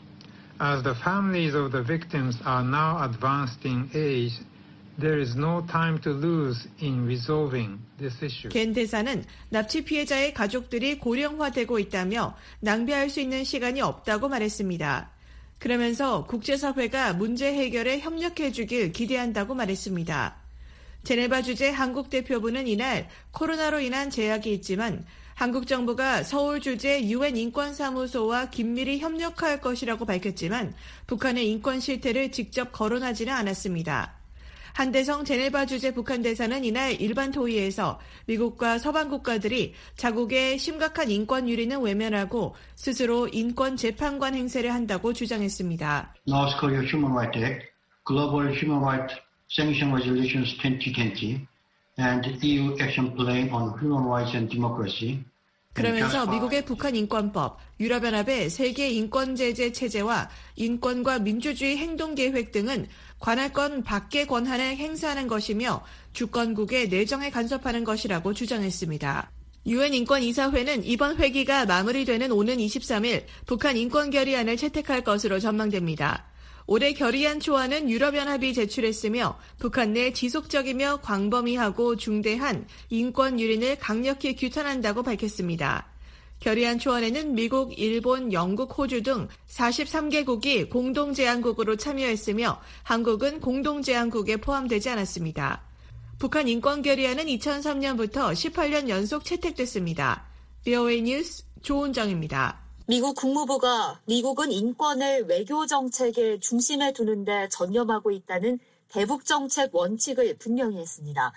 As the families of the victims are now advanced in age, there is no time to lose in resolving this issue. 겐 대사는 납치 피해자의 가족들이 고령화되고 있다며 낭비할 수 있는 시간이 없다고 말했습니다. 그러면서 국제사회가 문제 해결에 협력해주길 기대한다고 말했습니다. 제네바 주재 한국 대표부는 이날 코로나로 인한 제약이 있지만 한국 정부가 서울 주재 유엔 인권사무소와 긴밀히 협력할 것이라고 밝혔지만 북한의 인권 실태를 직접 거론하지는 않았습니다. 한대성 제네바 주재 북한 대사는 이날 일반 토의에서 미국과 서방 국가들이 자국의 심각한 인권 유린은 외면하고 스스로 인권 재판관 행세를 한다고 주장했습니다. North Korea Human Rights Act Global Human Rights Sanction Resolutions twenty twenty and E U Action Plan on Human Rights and Democracy. 그러면서 미국의 북한 인권법, 유럽연합의 세계 인권제재 체제와 인권과 민주주의 행동계획 등은 관할권 밖의 권한을 행사하는 것이며 주권국의 내정에 간섭하는 것이라고 주장했습니다. 유엔 인권이사회는 이번 회기가 마무리되는 오는 이십삼일 북한 인권결의안을 채택할 것으로 전망됩니다. 올해 결의안 초안은 유럽연합이 제출했으며 북한 내 지속적이며 광범위하고 중대한 인권 유린을 강력히 규탄한다고 밝혔습니다. 결의안 초안에는 미국, 일본, 영국, 호주 등 사십삼 개국이 공동제안국으로 참여했으며 한국은 공동제안국에 포함되지 않았습니다. 북한 인권결의안은 이천삼년부터 십팔 년 연속 채택됐습니다. 브이오에이 뉴스 조은정입니다. 미국 국무부가 미국은 인권을 외교 정책의 중심에 두는 데 전념하고 있다는 대북 정책 원칙을 분명히 했습니다.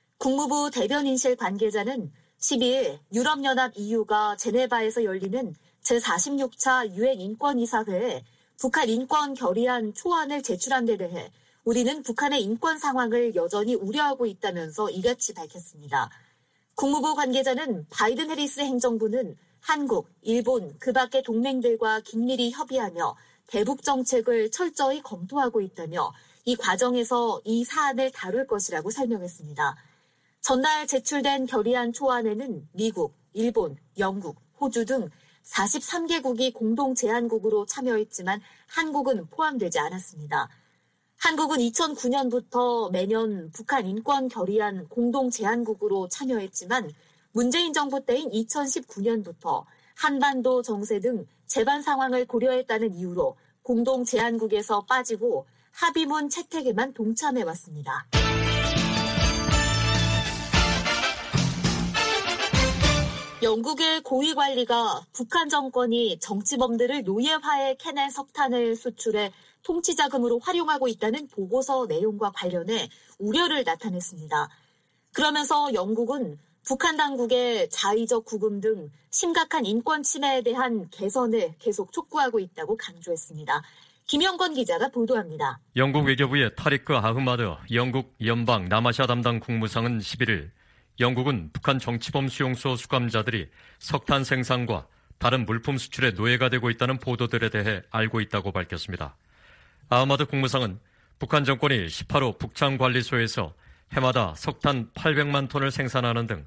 국무부 대변인실 관계자는 십이일 유럽연합 이유가 제네바에서 열리는 제사십육 차 유엔 인권이사회에 북한 인권 결의안 초안을 제출한 데 대해 우리는 북한의 인권 상황을 여전히 우려하고 있다면서 이같이 밝혔습니다. 국무부 관계자는 바이든 해리스 행정부는 한국, 일본, 그 밖의 동맹들과 긴밀히 협의하며 대북 정책을 철저히 검토하고 있다며 이 과정에서 이 사안을 다룰 것이라고 설명했습니다. 전날 제출된 결의안 초안에는 미국, 일본, 영국, 호주 등 사십삼 개국이 공동 제안국으로 참여했지만 한국은 포함되지 않았습니다. 한국은 이천구년부터 매년 북한 인권 결의안 공동 제안국으로 참여했지만 문재인 정부 때인 이천십구년부터 한반도 정세 등 재반 상황을 고려했다는 이유로 공동 제안국에서 빠지고 합의문 채택에만 동참해왔습니다. 영국의 고위 관리가 북한 정권이 정치범들을 노예화해 캐낸 석탄을 수출해 통치자금으로 활용하고 있다는 보고서 내용과 관련해 우려를 나타냈습니다. 그러면서 영국은 북한 당국의 자의적 구금 등 심각한 인권 침해에 대한 개선을 계속 촉구하고 있다고 강조했습니다. 김영건 기자가 보도합니다. 영국 외교부의 타리크 아흐마드 영국 연방 남아시아 담당 국무상은 십일일 영국은 북한 정치범 수용소 수감자들이 석탄 생산과 다른 물품 수출의 노예가 되고 있다는 보도들에 대해 알고 있다고 밝혔습니다. 아흐마드 국무상은 북한 정권이 십팔 호 북창관리소에서 해마다 석탄 팔백만 톤을 생산하는 등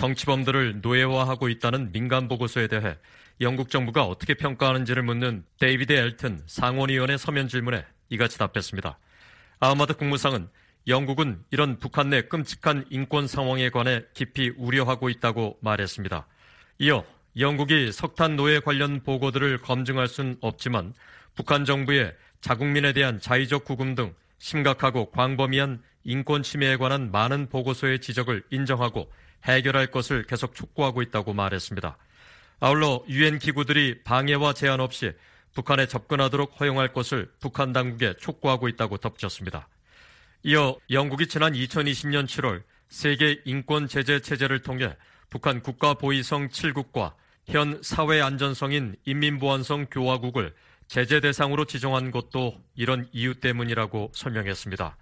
정치범들을 노예화하고 있다는 민간 보고서에 대해 영국 정부가 어떻게 평가하는지를 묻는 데이비드 엘튼 상원의원의 서면 질문에 이같이 답했습니다. 아흐마드 국무상은 영국은 이런 북한 내 끔찍한 인권 상황에 관해 깊이 우려하고 있다고 말했습니다. 이어 영국이 석탄 노예 관련 보고들을 검증할 수는 없지만 북한 정부의 자국민에 대한 자의적 구금 등 심각하고 광범위한 인권 침해에 관한 많은 보고서의 지적을 인정하고 해결할 것을 계속 촉구하고 있다고 말했습니다. 아울러 유엔 기구들이 방해와 제한 없이 북한에 접근하도록 허용할 것을 북한 당국에 촉구하고 있다고 덧붙였습니다. 이어 영국이 지난 이천이십년 칠월 세계 인권 제재 체제를 통해 북한 국가보위성 칠 국과 현 사회안전성인 인민보안성 교화국을 제재 대상으로 지정한 것도 이런 이유 때문이라고 설명했습니다.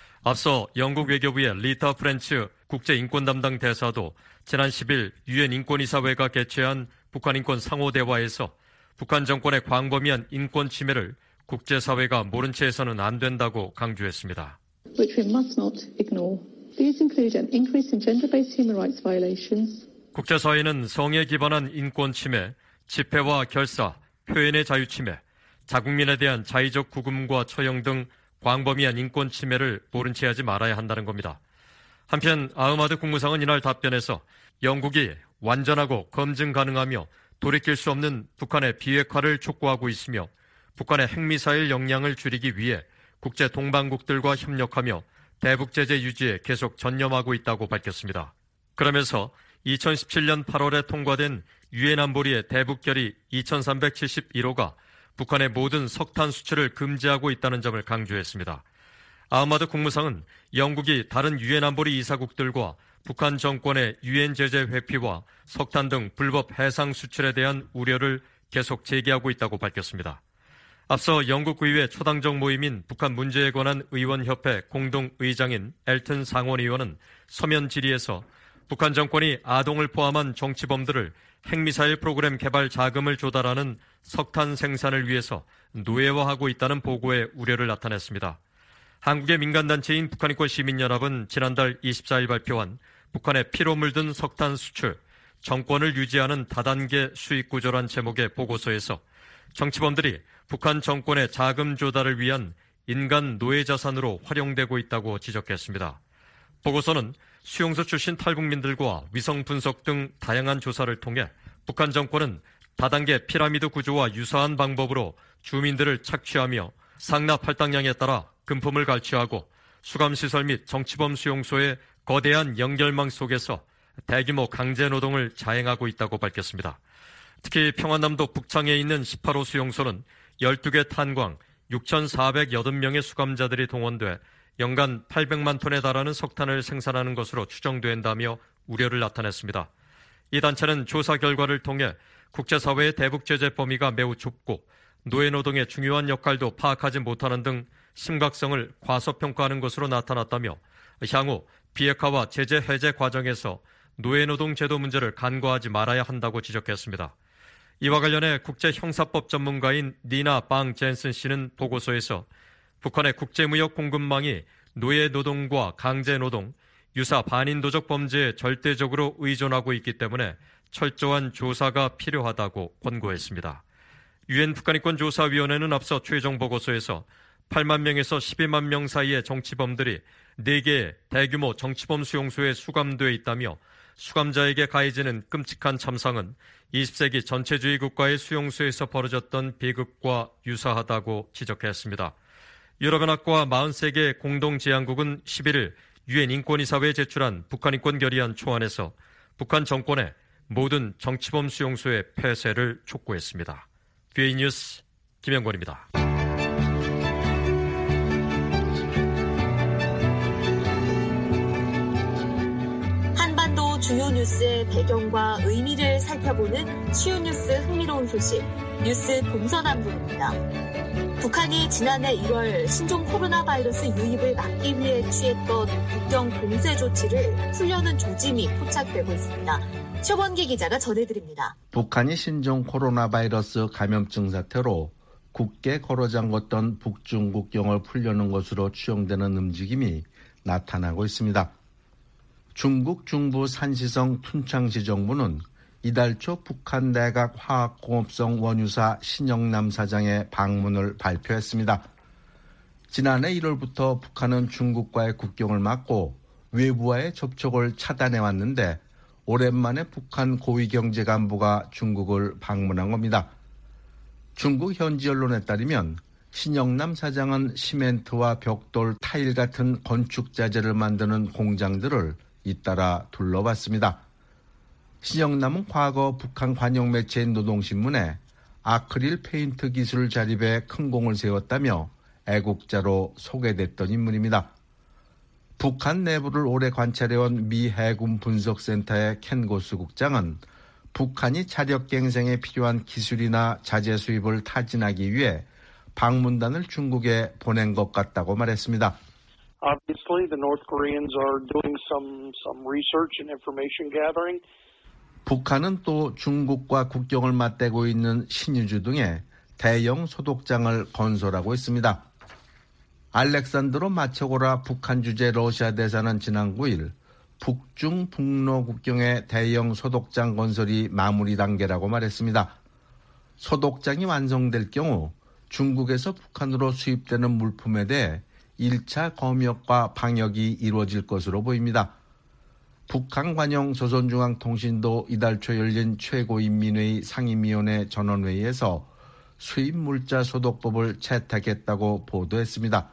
앞서 영국 외교부의 리타 프렌츠 국제인권 담당 대사도 지난 십일 유엔 인권이사회가 개최한 북한 인권 상호대화에서 북한 정권의 광범위한 인권 침해를 국제사회가 모른 채 해서는 안 된다고 강조했습니다. Which we must not ignore. These include an increase in gender-based human rights violations. 국제사회는 성에 기반한 인권 침해, 집회와 결사, 표현의 자유 침해, 자국민에 대한 자의적 구금과 처형 등 광범위한 인권 침해를 모른 채 하지 말아야 한다는 겁니다. 한편 아흐마드 국무상은 이날 답변에서 영국이 완전하고 검증 가능하며 돌이킬 수 없는 북한의 비핵화를 촉구하고 있으며 북한의 핵미사일 역량을 줄이기 위해 국제 동반국들과 협력하며 대북 제재 유지에 계속 전념하고 있다고 밝혔습니다. 그러면서 이천십칠년 팔월에 통과된 유엔 안보리의 대북 결의 이천삼백칠십일 호가 북한의 모든 석탄 수출을 금지하고 있다는 점을 강조했습니다. 아흐마드 국무상은 영국이 다른 유엔 안보리 이사국들과 북한 정권의 유엔 제재 회피와 석탄 등 불법 해상 수출에 대한 우려를 계속 제기하고 있다고 밝혔습니다. 앞서 영국 의회 초당적 모임인 북한 문제에 관한 의원협회 공동의장인 엘튼 상원 의원은 서면 질의에서 북한 정권이 아동을 포함한 정치범들을 핵미사일 프로그램 개발 자금을 조달하는 석탄 생산을 위해서 노예화하고 있다는 보고에 우려를 나타냈습니다. 한국의 민간단체인 북한인권시민연합은 지난달 이십사일 발표한 북한의 피로 물든 석탄 수출, 정권을 유지하는 다단계 수익구조란 제목의 보고서에서 정치범들이 북한 정권의 자금 조달을 위한 인간 노예 자산으로 활용되고 있다고 지적했습니다. 보고서는 수용소 출신 탈북민들과 위성 분석 등 다양한 조사를 통해 북한 정권은 다단계 피라미드 구조와 유사한 방법으로 주민들을 착취하며 상납 할당량에 따라 금품을 갈취하고 수감시설 및 정치범 수용소의 거대한 연결망 속에서 대규모 강제노동을 자행하고 있다고 밝혔습니다. 특히 평안남도 북창에 있는 십팔호 수용소는 열두 개 탄광 육천사백팔 명의 수감자들이 동원돼 연간 팔백만 톤에 달하는 석탄을 생산하는 것으로 추정된다며 우려를 나타냈습니다. 이 단체는 조사 결과를 통해 국제사회의 대북 제재 범위가 매우 좁고 노예노동의 중요한 역할도 파악하지 못하는 등 심각성을 과소평가하는 것으로 나타났다며 향후 비핵화와 제재 해제 과정에서 노예노동 제도 문제를 간과하지 말아야 한다고 지적했습니다. 이와 관련해 국제형사법 전문가인 니나 방 젠슨 씨는 보고서에서 북한의 국제무역 공급망이 노예노동과 강제노동, 유사 반인도적 범죄에 절대적으로 의존하고 있기 때문에 철저한 조사가 필요하다고 권고했습니다. 유엔 북한인권조사위원회는 앞서 최종 보고서에서 팔만 명에서 십이만 명 사이의 정치범들이 네 개의 대규모 정치범 수용소에 수감되어 있다며 수감자에게 가해지는 끔찍한 참상은 이십 세기 전체주의 국가의 수용소에서 벌어졌던 비극과 유사하다고 지적했습니다. 유럽연합과 사십세 개 공동제안국은 십일일 유엔 인권이사회에 제출한 북한인권 결의안 초안에서 북한 정권의 모든 정치범 수용소의 폐쇄를 촉구했습니다. 비에이 뉴스 김영권입니다. 한반도 주요 뉴스의 배경과 의미를 살펴보는 쉬운 뉴스 흥미로운 소식, 뉴스 동서남북입니다. 북한이 지난해 일월 신종 코로나 바이러스 유입을 막기 위해 취했던 국경 봉쇄 조치를 풀려는 조짐이 포착되고 있습니다. 최원기 기자가 전해드립니다. 북한이 신종 코로나 바이러스 감염증 사태로 굳게 걸어잠궜던 북중 국경을 풀려는 것으로 추정되는 움직임이 나타나고 있습니다. 중국 중부 산시성 툰창시 정부는 이달 초 북한 내각 화학공업성 원유사 신영남 사장의 방문을 발표했습니다. 지난해 일월부터 북한은 중국과의 국경을 막고 외부와의 접촉을 차단해왔는데 오랜만에 북한 고위경제 간부가 중국을 방문한 겁니다. 중국 현지 언론에 따르면 신영남 사장은 시멘트와 벽돌, 타일 같은 건축 자재를 만드는 공장들을 잇따라 둘러봤습니다. 신영남은 과거 북한 관영 매체인 노동신문에 아크릴 페인트 기술 자립에 큰 공을 세웠다며 애국자로 소개됐던 인물입니다. 북한 내부를 오래 관찰해온 미 해군 분석센터의 켄 고스 국장은 북한이 자력갱생에 필요한 기술이나 자재 수입을 타진하기 위해 방문단을 중국에 보낸 것 같다고 말했습니다. Obviously, the North Koreans are doing some some research and information gathering. 북한은 또 중국과 국경을 맞대고 있는 신유주 등의 대형 소독장을 건설하고 있습니다. 알렉산드로 마체고라 북한 주재 러시아 대사는 지난 구일 북중 북로 국경의 대형 소독장 건설이 마무리 단계라고 말했습니다. 소독장이 완성될 경우 중국에서 북한으로 수입되는 물품에 대해 일 차 검역과 방역이 이루어질 것으로 보입니다. 북한 관영 조선중앙통신도 이달 초 열린 최고인민회의 상임위원회 전원회의에서 수입물자 소독법을 채택했다고 보도했습니다.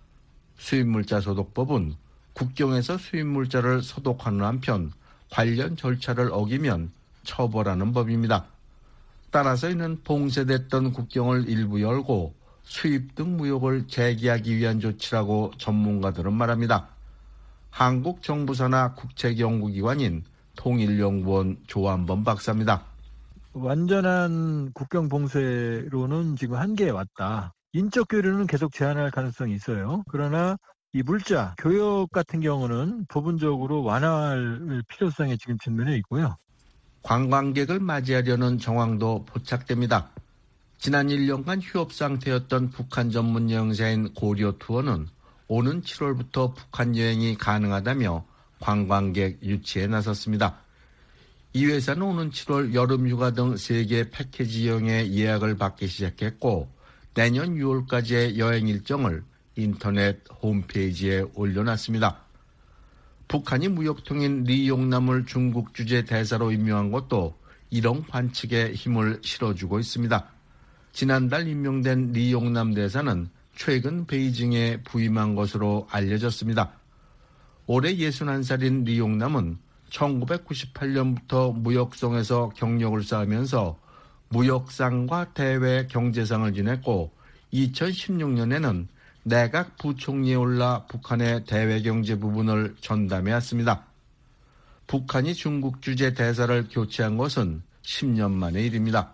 수입물자 소독법은 국경에서 수입물자를 소독하는 한편 관련 절차를 어기면 처벌하는 법입니다. 따라서 이는 봉쇄됐던 국경을 일부 열고 수입 등 무역을 재개하기 위한 조치라고 전문가들은 말합니다. 한국 정부사나 국책연구기관인 통일연구원 조한범 박사입니다. 완전한 국경 봉쇄로는 지금 한계에 왔다. 인적 교류는 계속 제한할 가능성이 있어요. 그러나 이 물자, 교역 같은 경우는 부분적으로 완화할 필요성에 지금 직면해 있고요. 관광객을 맞이하려는 정황도 포착됩니다. 지난 일 년간 휴업 상태였던 북한 전문 여행사인 고려 투어는 오는 칠월부터 북한 여행이 가능하다며 관광객 유치에 나섰습니다. 이 회사는 오는 칠월 여름휴가 등 세 개 패키지 여행의 예약을 받기 시작했고 내년 유월까지의 여행 일정을 인터넷 홈페이지에 올려놨습니다. 북한이 무역통인 리용남을 중국 주재 대사로 임명한 것도 이런 관측에 힘을 실어주고 있습니다. 지난달 임명된 리용남 대사는 최근 베이징에 부임한 것으로 알려졌습니다. 올해 예순한 살인 리용남은 천구백구십팔 년부터 무역성에서 경력을 쌓으면서 무역상과 대외 경제상을 지냈고 이천십육 년에는 내각 부총리에 올라 북한의 대외 경제 부분을 전담해왔습니다. 북한이 중국 주재 대사를 교체한 것은 십 년 만의 일입니다.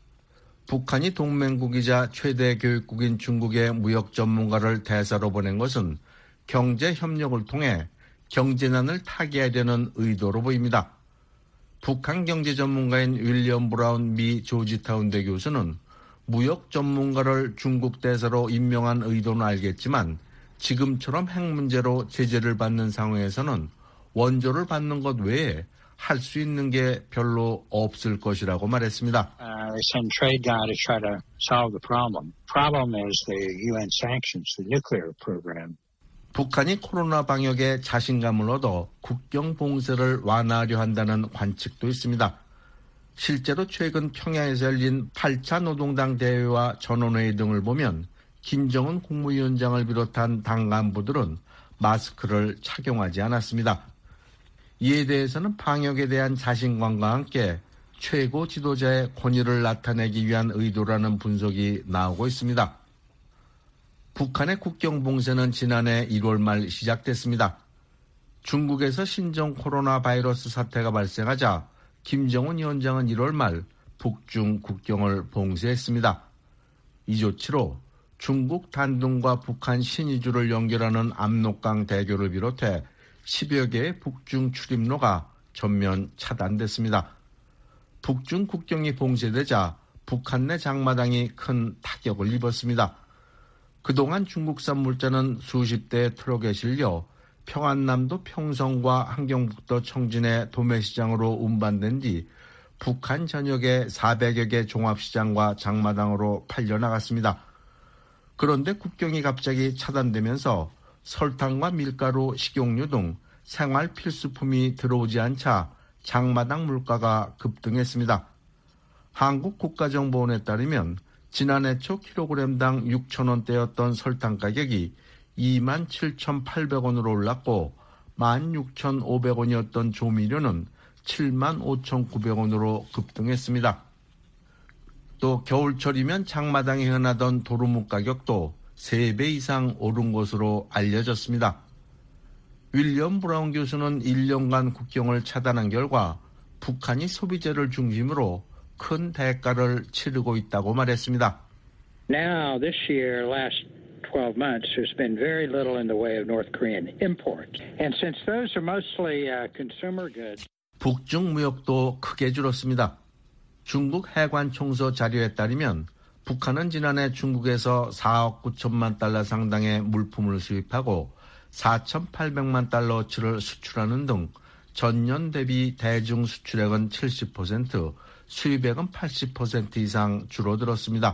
북한이 동맹국이자 최대 교육국인 중국의 무역 전문가를 대사로 보낸 것은 경제 협력을 통해 경제난을 타개하려는 의도로 보입니다. 북한 경제 전문가인 윌리엄 브라운 미 조지타운대 교수는 무역 전문가를 중국 대사로 임명한 의도는 알겠지만 지금처럼 핵 문제로 제재를 받는 상황에서는 원조를 받는 것 외에 할 수 있는 게 별로 없을 것이라고 말했습니다. Uh, they send trade guy to try to solve the problem. Problem is the 유엔 sanctions, the nuclear program. 북한이 코로나 방역에 자신감을 얻어 국경 봉쇄를 완화하려 한다는 관측도 있습니다. 실제로 최근 평양에서 열린 팔 차 노동당 대회와 전원회의 등을 보면 김정은 국무위원장을 비롯한 당 간부들은 마스크를 착용하지 않았습니다. 이에 대해서는 방역에 대한 자신감과 함께 최고 지도자의 권위를 나타내기 위한 의도라는 분석이 나오고 있습니다. 북한의 국경 봉쇄는 지난해 일월 말 시작됐습니다. 중국에서 신종 코로나 바이러스 사태가 발생하자 김정은 위원장은 일월 말 북중 국경을 봉쇄했습니다. 이 조치로 중국 단둥과 북한 신의주를 연결하는 압록강 대교를 비롯해 십여 개의 북중 출입로가 전면 차단됐습니다. 북중 국경이 봉쇄되자 북한 내 장마당이 큰 타격을 입었습니다. 그동안 중국산 물자는 수십 대의 트럭에 실려 평안남도 평성과 함경북도 청진의 도매시장으로 운반된 뒤 북한 전역의 사백여 개 종합시장과 장마당으로 팔려나갔습니다. 그런데 국경이 갑자기 차단되면서 설탕과 밀가루, 식용유 등 생활 필수품이 들어오지 않자 장마당 물가가 급등했습니다. 한국국가정보원에 따르면 지난해 초 킬로그램당 육천 원대였던 설탕 가격이 이만 칠천팔백 원으로 올랐고 만 육천오백 원이었던 조미료는 칠만 오천구백 원으로 급등했습니다. 또 겨울철이면 장마당에 흔하던 도루묵 가격도 세 배 이상 오른 것으로 알려졌습니다. 윌리엄 브라운 교수는 일 년간 국경을 차단한 결과 북한이 소비재를 중심으로 큰 대가를 치르고 있다고 말했습니다. Now this year, last twelve months, there's been very little in the way of North Korean imports. And since those are mostly uh, consumer goods. 북중 무역도 크게 줄었습니다. 중국 해관총서 자료에 따르면 북한은 지난해 중국에서 사억 구천만 달러 상당의 물품을 수입하고 사천팔백만 달러어치를 수출하는 등 전년 대비 대중 수출액은 칠십 퍼센트, 수입액은 팔십 퍼센트 이상 줄어들었습니다.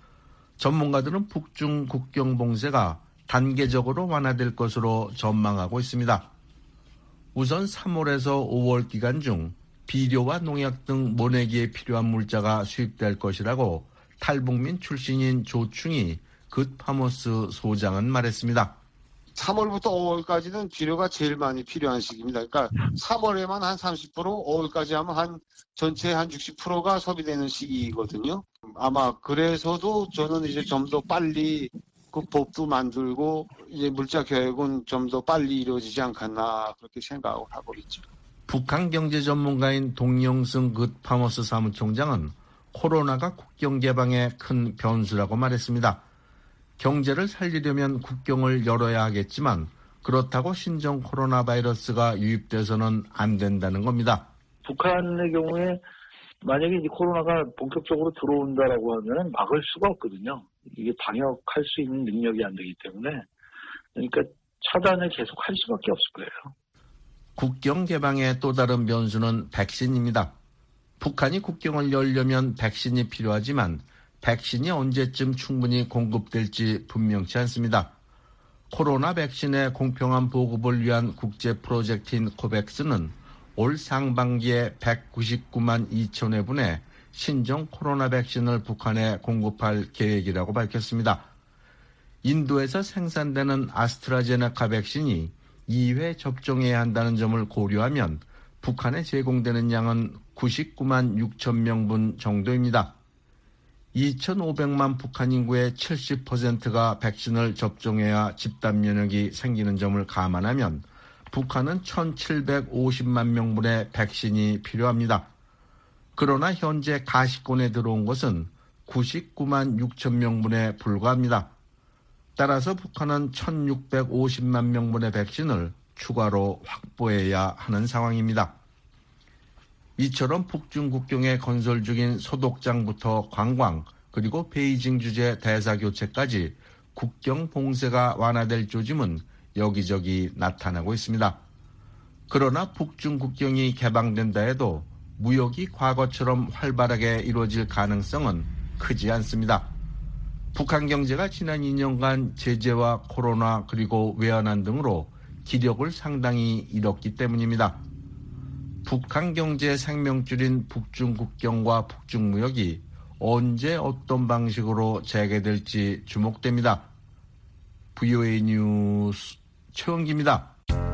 전문가들은 북중 국경 봉쇄가 단계적으로 완화될 것으로 전망하고 있습니다. 우선 삼월에서 오월 기간 중 비료와 농약 등 모내기에 필요한 물자가 수입될 것이라고 탈북민 출신인 조충희 굿파머스 소장은 말했습니다. 삼월부터 오월까지는 비료가 제일 많이 필요한 시기입니다. 그러니까 삼월에만 한 삼십 퍼센트, 오월까지 하면 한 전체 한 육십 퍼센트가 소비되는 시기거든요. 아마 그래서도 저는 이제 좀 더 빨리 그 법도 만들고 이제 물자 교육은 좀 더 빨리 이루어지지 않겠나 그렇게 생각을 하고 있죠. 북한 경제 전문가인 동영승 굿파머스 사무총장은 코로나가 국경 개방의 큰 변수라고 말했습니다. 경제를 살리려면 국경을 열어야 하겠지만 그렇다고 신종 코로나 바이러스가 유입돼서는 안 된다는 겁니다. 북한의 경우에 만약에 이제 코로나가 본격적으로 들어온다라고 하면 막을 수가 없거든요. 이게 방역할 수 있는 능력이 안 되기 때문에 그러니까 차단을 계속 할 수밖에 없을 거예요. 국경 개방의 또 다른 변수는 백신입니다. 북한이 국경을 열려면 백신이 필요하지만 백신이 언제쯤 충분히 공급될지 분명치 않습니다. 코로나 백신의 공평한 보급을 위한 국제 프로젝트인 코백스는 올 상반기에 백구십구만 이천 회분의 신종 코로나 백신을 북한에 공급할 계획이라고 밝혔습니다. 인도에서 생산되는 아스트라제네카 백신이 이 회 접종해야 한다는 점을 고려하면 북한에 제공되는 양은 구십구만 육천 명분 정도입니다. 이천오백만 북한 인구의 칠십 퍼센트가 백신을 접종해야 집단 면역이 생기는 점을 감안하면 북한은 천칠백오십만 명분의 백신이 필요합니다. 그러나 현재 가시권에 들어온 것은 구십구만 육천 명분에 불과합니다. 따라서 북한은 천육백오십만 명분의 백신을 추가로 확보해야 하는 상황입니다. 이처럼 북중 국경에 건설 중인 소독장부터 관광 그리고 베이징 주재 대사 교체까지 국경 봉쇄가 완화될 조짐은 여기저기 나타나고 있습니다. 그러나 북중 국경이 개방된다 해도 무역이 과거처럼 활발하게 이루어질 가능성은 크지 않습니다. 북한 경제가 지난 이 년간 제재와 코로나 그리고 외환안 등으로 기력을 상당히 잃었기 때문입니다. 북한 경제의 생명줄인 북중 국경과 북중 무역이 언제 어떤 방식으로 재개될지 주목됩니다. 브이오에이 뉴스 최원기입니다.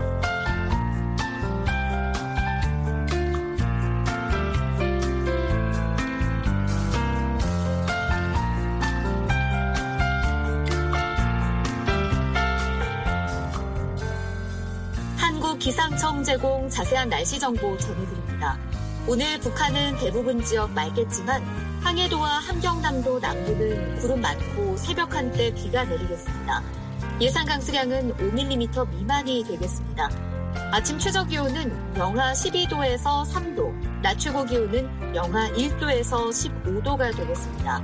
기상청 제공 자세한 날씨 정보 전해드립니다. 오늘 북한은 대부분 지역 맑겠지만 항해도와 함경남도 남부는 구름 많고 새벽 한때 비가 내리겠습니다. 예상 강수량은 오 밀리미터 미만이 되겠습니다. 아침 최저 기온은 영하 십이 도에서 삼 도, 낮 최고 기온은 영하 일 도에서 십오 도가 되겠습니다.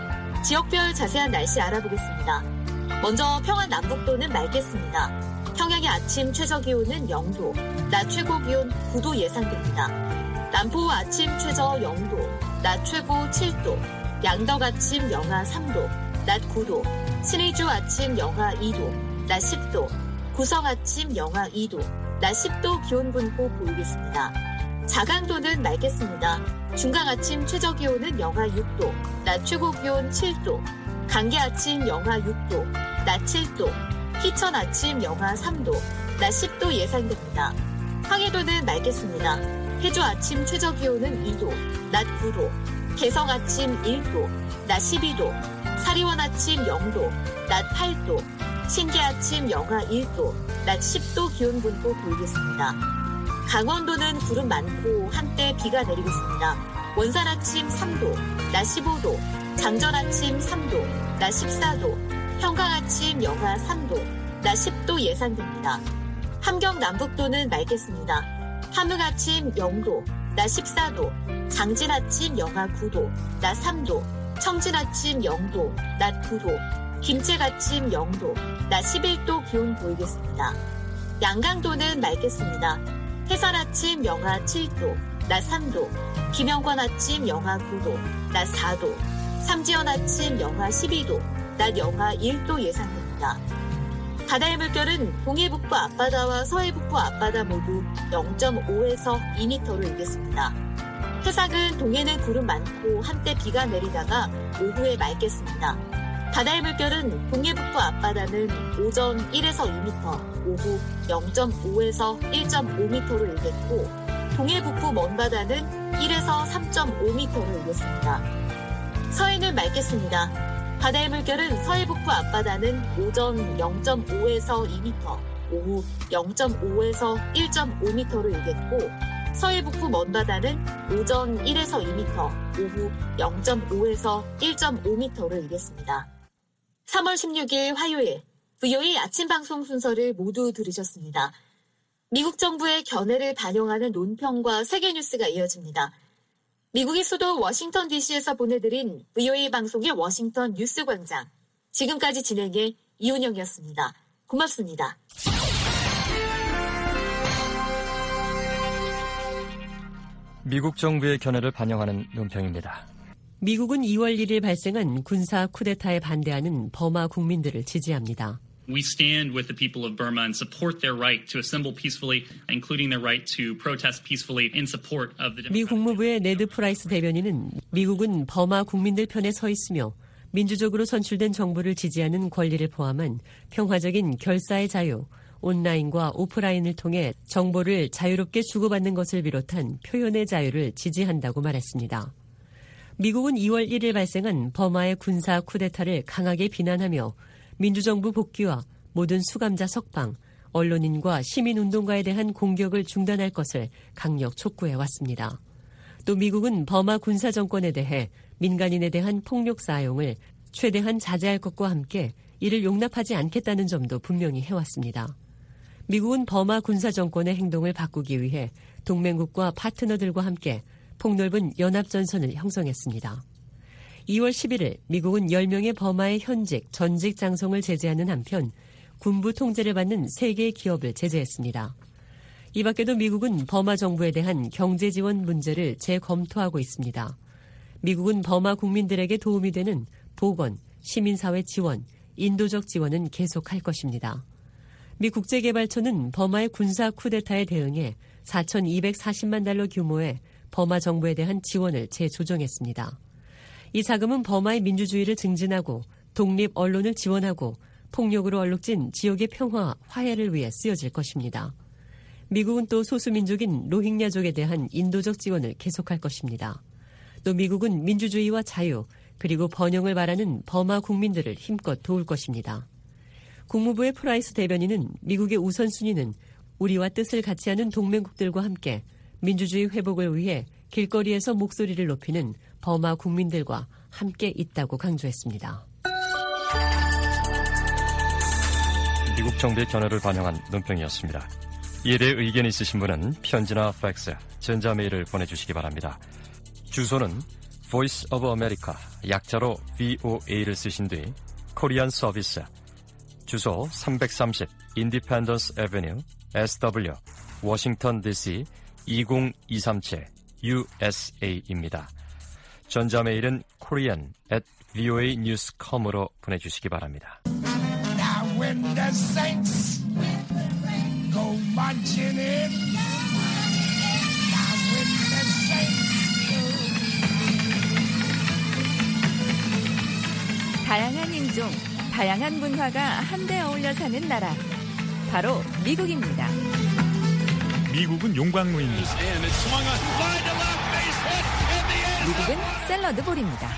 지역별 자세한 날씨 알아보겠습니다. 먼저 평안 남북도는 맑겠습니다. 평양의 아침 최저 기온은 영 도, 낮 최고 기온 구 도 예상됩니다. 남포 아침 최저 영 도, 낮 최고 칠 도, 양덕 아침 영하 삼 도, 낮 구 도, 신의주 아침 영하 이 도, 낮 십 도, 구성 아침 영하 이 도, 낮 십 도 기온 분포 보이겠습니다. 자강도는 맑겠습니다. 중강 아침 최저 기온은 영하 육 도, 낮 최고 기온 칠 도, 강계 아침 영하 육 도, 낮 칠 도, 희천 아침 영하 삼 도, 낮 십 도 예상됩니다. 황해도는 맑겠습니다. 해주 아침 최저 기온은 이 도, 낮 구 도, 개성 아침 일 도, 낮 십이 도, 사리원 아침 영 도, 낮 팔 도, 신계 아침 영하 일 도, 낮 십 도 기온 분포 보이겠습니다. 강원도는 구름 많고 한때 비가 내리겠습니다. 원산 아침 삼 도, 낮 십오 도, 장전 아침 삼 도, 낮 십사 도, 평강 아침 영하 삼 도, 낮 십 도 예상됩니다. 함경 남북도는 맑겠습니다. 함흥 아침 영 도, 낮 십사 도, 장진 아침 영하 구 도, 낮 삼 도, 청진 아침 영 도, 낮 구 도, 김책 아침 영 도, 낮 십일 도 기온 보이겠습니다. 양강도는 맑겠습니다. 해산 아침 영하 칠 도, 낮 삼 도, 김영관 아침 영하 구 도, 낮 사 도, 삼지연 아침 영하 십이 도, 낮 영하 일 도 예상됩니다. 바다의 물결은 동해북부 앞바다와 서해북부 앞바다 모두 영 점 오에서 이 미터로 일겠습니다. 해상은 동해는 구름 많고 한때 비가 내리다가 오후에 맑겠습니다. 바다의 물결은 동해북부 앞바다는 오전 일에서 이 미터, 오후 영 점 오에서 일 점 오 미터로 일겠고 동해북부 먼바다는 일에서 삼 점 오 미터로 일겠습니다. 서해는 맑겠습니다. 바다의 물결은 서해북부 앞바다는 오전 영 점 오에서 이 미터, 오후 영 점 오에서 일 점 오 미터로 일겠고 서해 북부 먼바다는 오전 일에서 이 미터, 오후 영 점 오에서 일 점 오 미터를 일겠습니다. 삼월 십육일 화요일 브이오에이 아침 방송 순서를 모두 들으셨습니다. 미국 정부의 견해를 반영하는 논평과 세계 뉴스가 이어집니다. 미국의 수도 워싱턴 디씨에서 보내드린 브이오에이 방송의 워싱턴 뉴스광장. 지금까지 진행해 이은영이었습니다. 고맙습니다. 미국 정부의 견해를 반영하는 논평입니다. 미국은 이월 일일 발생한 군사 쿠데타에 반대하는 버마 국민들을 지지합니다. We stand with the people of Burma and support their right to assemble peacefully, including their right to protest peacefully in support of the 미 국무부의 네드 프라이스 대변인은 미국은 버마 국민들 편에 서 있으며 민주적으로 선출된 정부를 지지하는 권리를 포함한 평화적인 결사의 자유, 온라인과 오프라인을 통해 정보를 자유롭게 주고받는 것을 비롯한 표현의 자유를 지지한다고 말했습니다. 미국은 이월 일일 발생한 버마의 군사 쿠데타를 강하게 비난하며 민주정부 복귀와 모든 수감자 석방, 언론인과 시민운동가에 대한 공격을 중단할 것을 강력 촉구해 왔습니다. 또 미국은 버마 군사 정권에 대해 민간인에 대한 폭력 사용을 최대한 자제할 것과 함께 이를 용납하지 않겠다는 점도 분명히 해왔습니다. 미국은 버마 군사 정권의 행동을 바꾸기 위해 동맹국과 파트너들과 함께 폭넓은 연합전선을 형성했습니다. 이월 십일일 미국은 열 명의 버마의 현직, 전직 장성을 제재하는 한편 군부 통제를 받는 세 개의 기업을 제재했습니다. 이 밖에도 미국은 버마 정부에 대한 경제 지원 문제를 재검토하고 있습니다. 미국은 버마 국민들에게 도움이 되는 보건, 시민사회 지원, 인도적 지원은 계속할 것입니다. 미 국제개발처는 버마의 군사 쿠데타에 대응해 사천이백사십만 달러 규모의 버마 정부에 대한 지원을 재조정했습니다. 이 자금은 버마의 민주주의를 증진하고 독립 언론을 지원하고 폭력으로 얼룩진 지역의 평화, 화해를 위해 쓰여질 것입니다. 미국은 또 소수민족인 로힝야족에 대한 인도적 지원을 계속할 것입니다. 또 미국은 민주주의와 자유, 그리고 번영을 바라는 버마 국민들을 힘껏 도울 것입니다. 국무부의 프라이스 대변인은 미국의 우선순위는 우리와 뜻을 같이 하는 동맹국들과 함께 민주주의 회복을 위해 길거리에서 목소리를 높이는 버마 국민들과 함께 있다고 강조했습니다. 미국 정부의 견해를 반영한 논평이었습니다. 이에 대해 의견이 있으신 분은 편지나 팩스, 전자메일을 보내주시기 바랍니다. 주소는 Voice of America, 약자로 브이오에이를 쓰신 뒤 코리안 서비스, 주소 삼백삼십 Independence Avenue, 에스더블유, 워싱턴 디씨 이공이삼칠 유에스에이입니다. 전자메일은 korean at voanews.com으로 보내주시기 바랍니다. Now when the saints go marching in, now when the saints go. 다양한 인종, 다양한 문화가 한데 어울려 사는 나라, 바로 미국입니다. 미국은 용광로입니다. 미국은 샐러드볼입니다.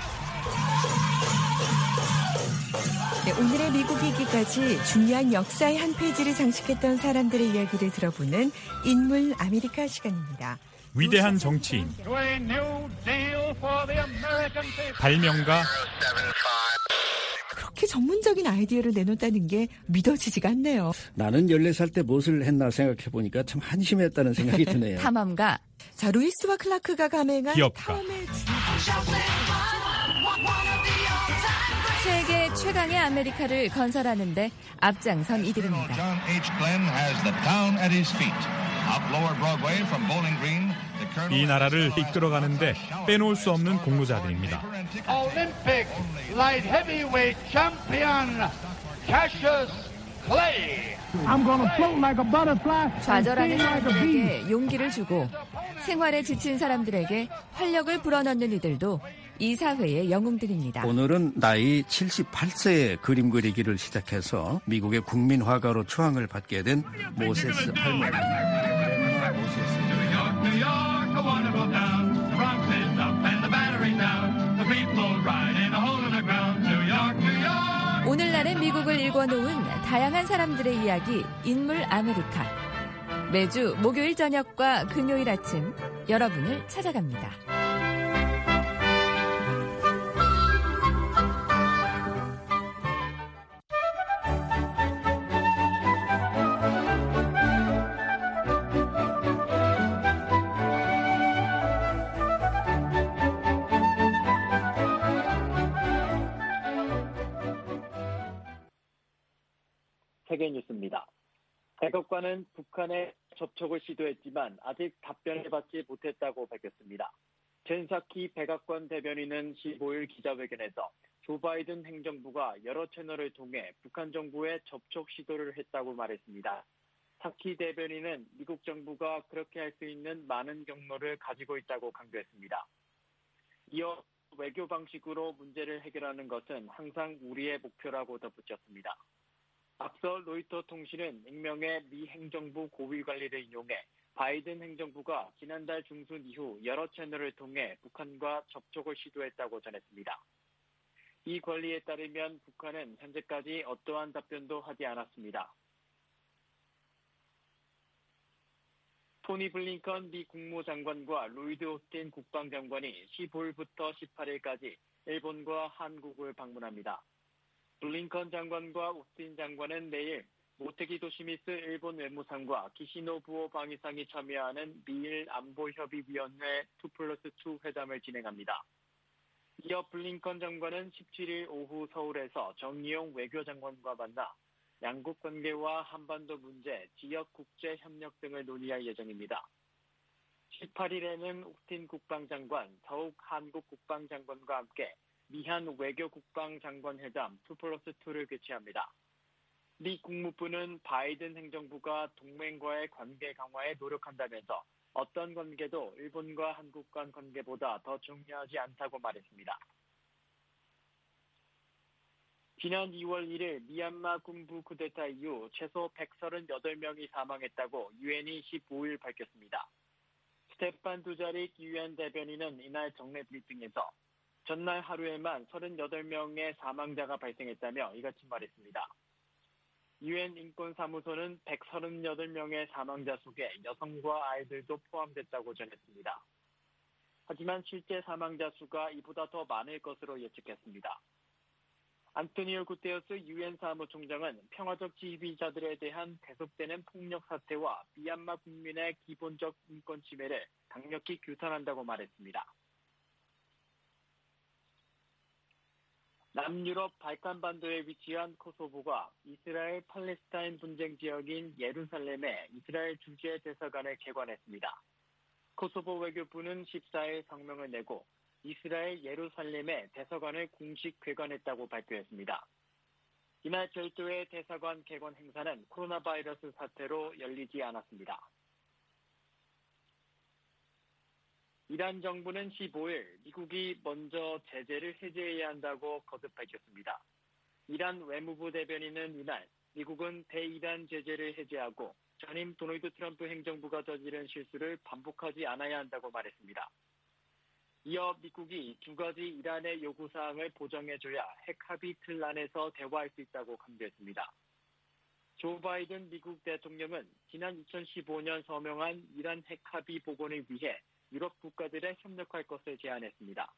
네, 오늘의 미국 이기까지 중요한 역사의 한 페이지를 장식했던 사람들의 이야기를 들어보는 인물 아메리카 시간입니다. 위대한 정치인, 발명가, 그렇게 전문적인 아이디어를 내놓다는 게 믿어지지가 않네요. 나는 열네 살 때 무엇을 했나 생각해보니까 참 한심했다는 생각이 드네요. 탐험가. 자, 루이스와 클라크가 감행한 기업가. 탐험의 세계 최강의 아메리카를 건설하는 데 앞장선 이들입니다. 이 나라를 이끌어가는데 빼놓을 수 없는 공로자들입니다. Olympic light heavyweight champion Cassius Clay. I'm gonna float like a butterfly. 좌절하는 사람들에게 용기를 주고 생활에 지친 사람들에게 활력을 불어넣는 이들도 이 사회의 영웅들입니다. 오늘은 나이 칠십팔 세에 그림 그리기를 시작해서 미국의 국민 화가로 초항을 받게 된 모세스 할머니. 모세스. 오늘날의 미국을 읽어놓은 다양한 사람들의 이야기, 인물 아메리카. 매주 목요일 저녁과 금요일 아침 여러분을 찾아갑니다. 세계뉴스입니다. 백악관은 북한에 접촉을 시도했지만 아직 답변을 받지 못했다고 밝혔습니다. 젠 사키 백악관 대변인은 십오일 기자회견에서 조 바이든 행정부가 여러 채널을 통해 북한 정부에 접촉 시도를 했다고 말했습니다. 사키 대변인은 미국 정부가 그렇게 할 수 있는 많은 경로를 가지고 있다고 강조했습니다. 이어 외교 방식으로 문제를 해결하는 것은 항상 우리의 목표라고 덧붙였습니다. 앞서 로이터 통신은 익명의 미 행정부 고위 관리를 인용해 바이든 행정부가 지난달 중순 이후 여러 채널을 통해 북한과 접촉을 시도했다고 전했습니다. 이 관리에 따르면 북한은 현재까지 어떠한 답변도 하지 않았습니다. 토니 블링컨 미 국무장관과 로이드 오스틴 국방장관이 십오일부터 십팔일까지 일본과 한국을 방문합니다. 블링컨 장관과 오스틴 장관은 내일 모테기 도시미스 일본 외무상과 기시노부오 방위상이 참여하는 미일 안보협의위원회 투 플러스 투 회담을 진행합니다. 이어 블링컨 장관은 십칠일 오후 서울에서 정의용 외교장관과 만나 양국 관계와 한반도 문제, 지역 국제 협력 등을 논의할 예정입니다. 십팔일에는 오스틴 국방장관, 더욱 한국 국방장관과 함께 미한 외교국방장관 회담 투 플러스 투를 개최합니다. 미 국무부는 바이든 행정부가 동맹과의 관계 강화에 노력한다면서 어떤 관계도 일본과 한국 간 관계보다 더 중요하지 않다고 말했습니다. 지난 이월 일일 미얀마 군부 쿠데타 이후 최소 백삼십팔 명이 사망했다고 유엔이 십오일 밝혔습니다. 스테판 두자릭 유엔 대변인은 이날 정례 브리핑에서 전날 하루에만 삼십팔 명의 사망자가 발생했다며 이같이 말했습니다. 유엔 인권사무소는 백삼십팔 명의 사망자 속에 여성과 아이들도 포함됐다고 전했습니다. 하지만 실제 사망자 수가 이보다 더 많을 것으로 예측했습니다. 안토니오 구테러스 유엔 사무총장은 평화적 지휘자들에 대한 계속되는 폭력 사태와 미얀마 국민의 기본적 인권 침해를 강력히 규탄한다고 말했습니다. 남유럽 발칸반도에 위치한 코소보가 이스라엘 팔레스타인 분쟁 지역인 예루살렘에 이스라엘 주재 대사관을 개관했습니다. 코소보 외교부는 십사일 성명을 내고 이스라엘 예루살렘에 대사관을 공식 개관했다고 발표했습니다. 이날 별도의 대사관 개관 행사는 코로나 바이러스 사태로 열리지 않았습니다. 이란 정부는 십오일 미국이 먼저 제재를 해제해야 한다고 거듭 밝혔습니다. 이란 외무부 대변인은 이날 미국은 대이란 제재를 해제하고 전임 도널드 트럼프 행정부가 저지른 실수를 반복하지 않아야 한다고 말했습니다. 이어 미국이 두 가지 이란의 요구사항을 보정해줘야 핵 합의 틀 안에서 대화할 수 있다고 강조했습니다. 조 바이든 미국 대통령은 지난 이천십오년 서명한 이란 핵 합의 복원을 위해 유럽 국가들에 협력할 것을 제안했습니다.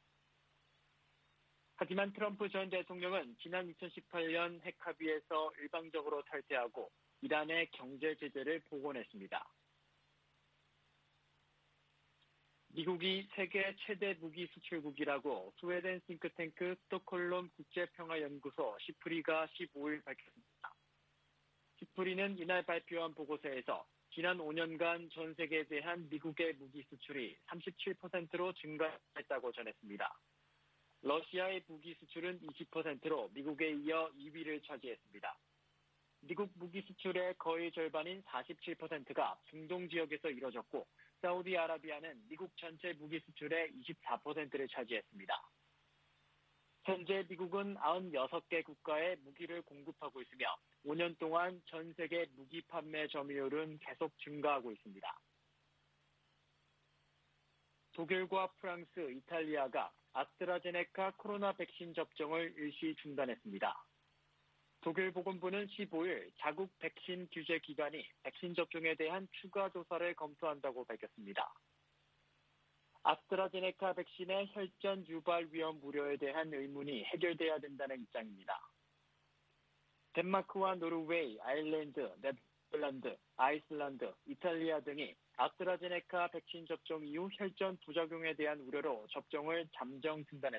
하지만 트럼프 전 대통령은 지난 이천십팔년 핵 합의에서 일방적으로 탈퇴하고 이란의 경제 제재를 복원했습니다. 미국이 세계 최대 무기 수출국이라고 스웨덴 싱크탱크 스톡홀름 국제평화연구소 시프리가 십오일 밝혔습니다. 시프리는 이날 발표한 보고서에서 지난 오 년간 전 세계에 대한 미국의 무기 수출이 삼십칠 퍼센트로 증가했다고 전했습니다. 러시아의 무기 수출은 이십 퍼센트로 미국에 이어 이위를 차지했습니다. 미국 무기 수출의 거의 절반인 사십칠 퍼센트가 중동 지역에서 이뤄졌고 사우디아라비아는 미국 전체 무기 수출의 이십사 퍼센트를 차지했습니다. 현재 미국은 구십육 개 국가에 무기를 공급하고 있으며 오 년 동안 전 세계 무기 판매 점유율은 계속 증가하고 있습니다. 독일과 프랑스, 이탈리아가 아스트라제네카 코로나 백신 접종을 일시 중단했습니다. 독일 보건부는 십오일 자국 백신 규제 기관이 백신 접종에 대한 추가 조사를 검토한다고 밝혔습니다. 아스트라제네카 백신의 혈전 유발 위험 우려에 대한 의문이 해결돼야 된다는 입장입니다. 덴마크와 노르웨이, 아일랜드, 네덜란드, 아이슬란드, 이탈리아 등이 아스트라제네카 백신 접종 이후 혈전 부작용에 대한 우려로 접종을 잠정 중단했습니다.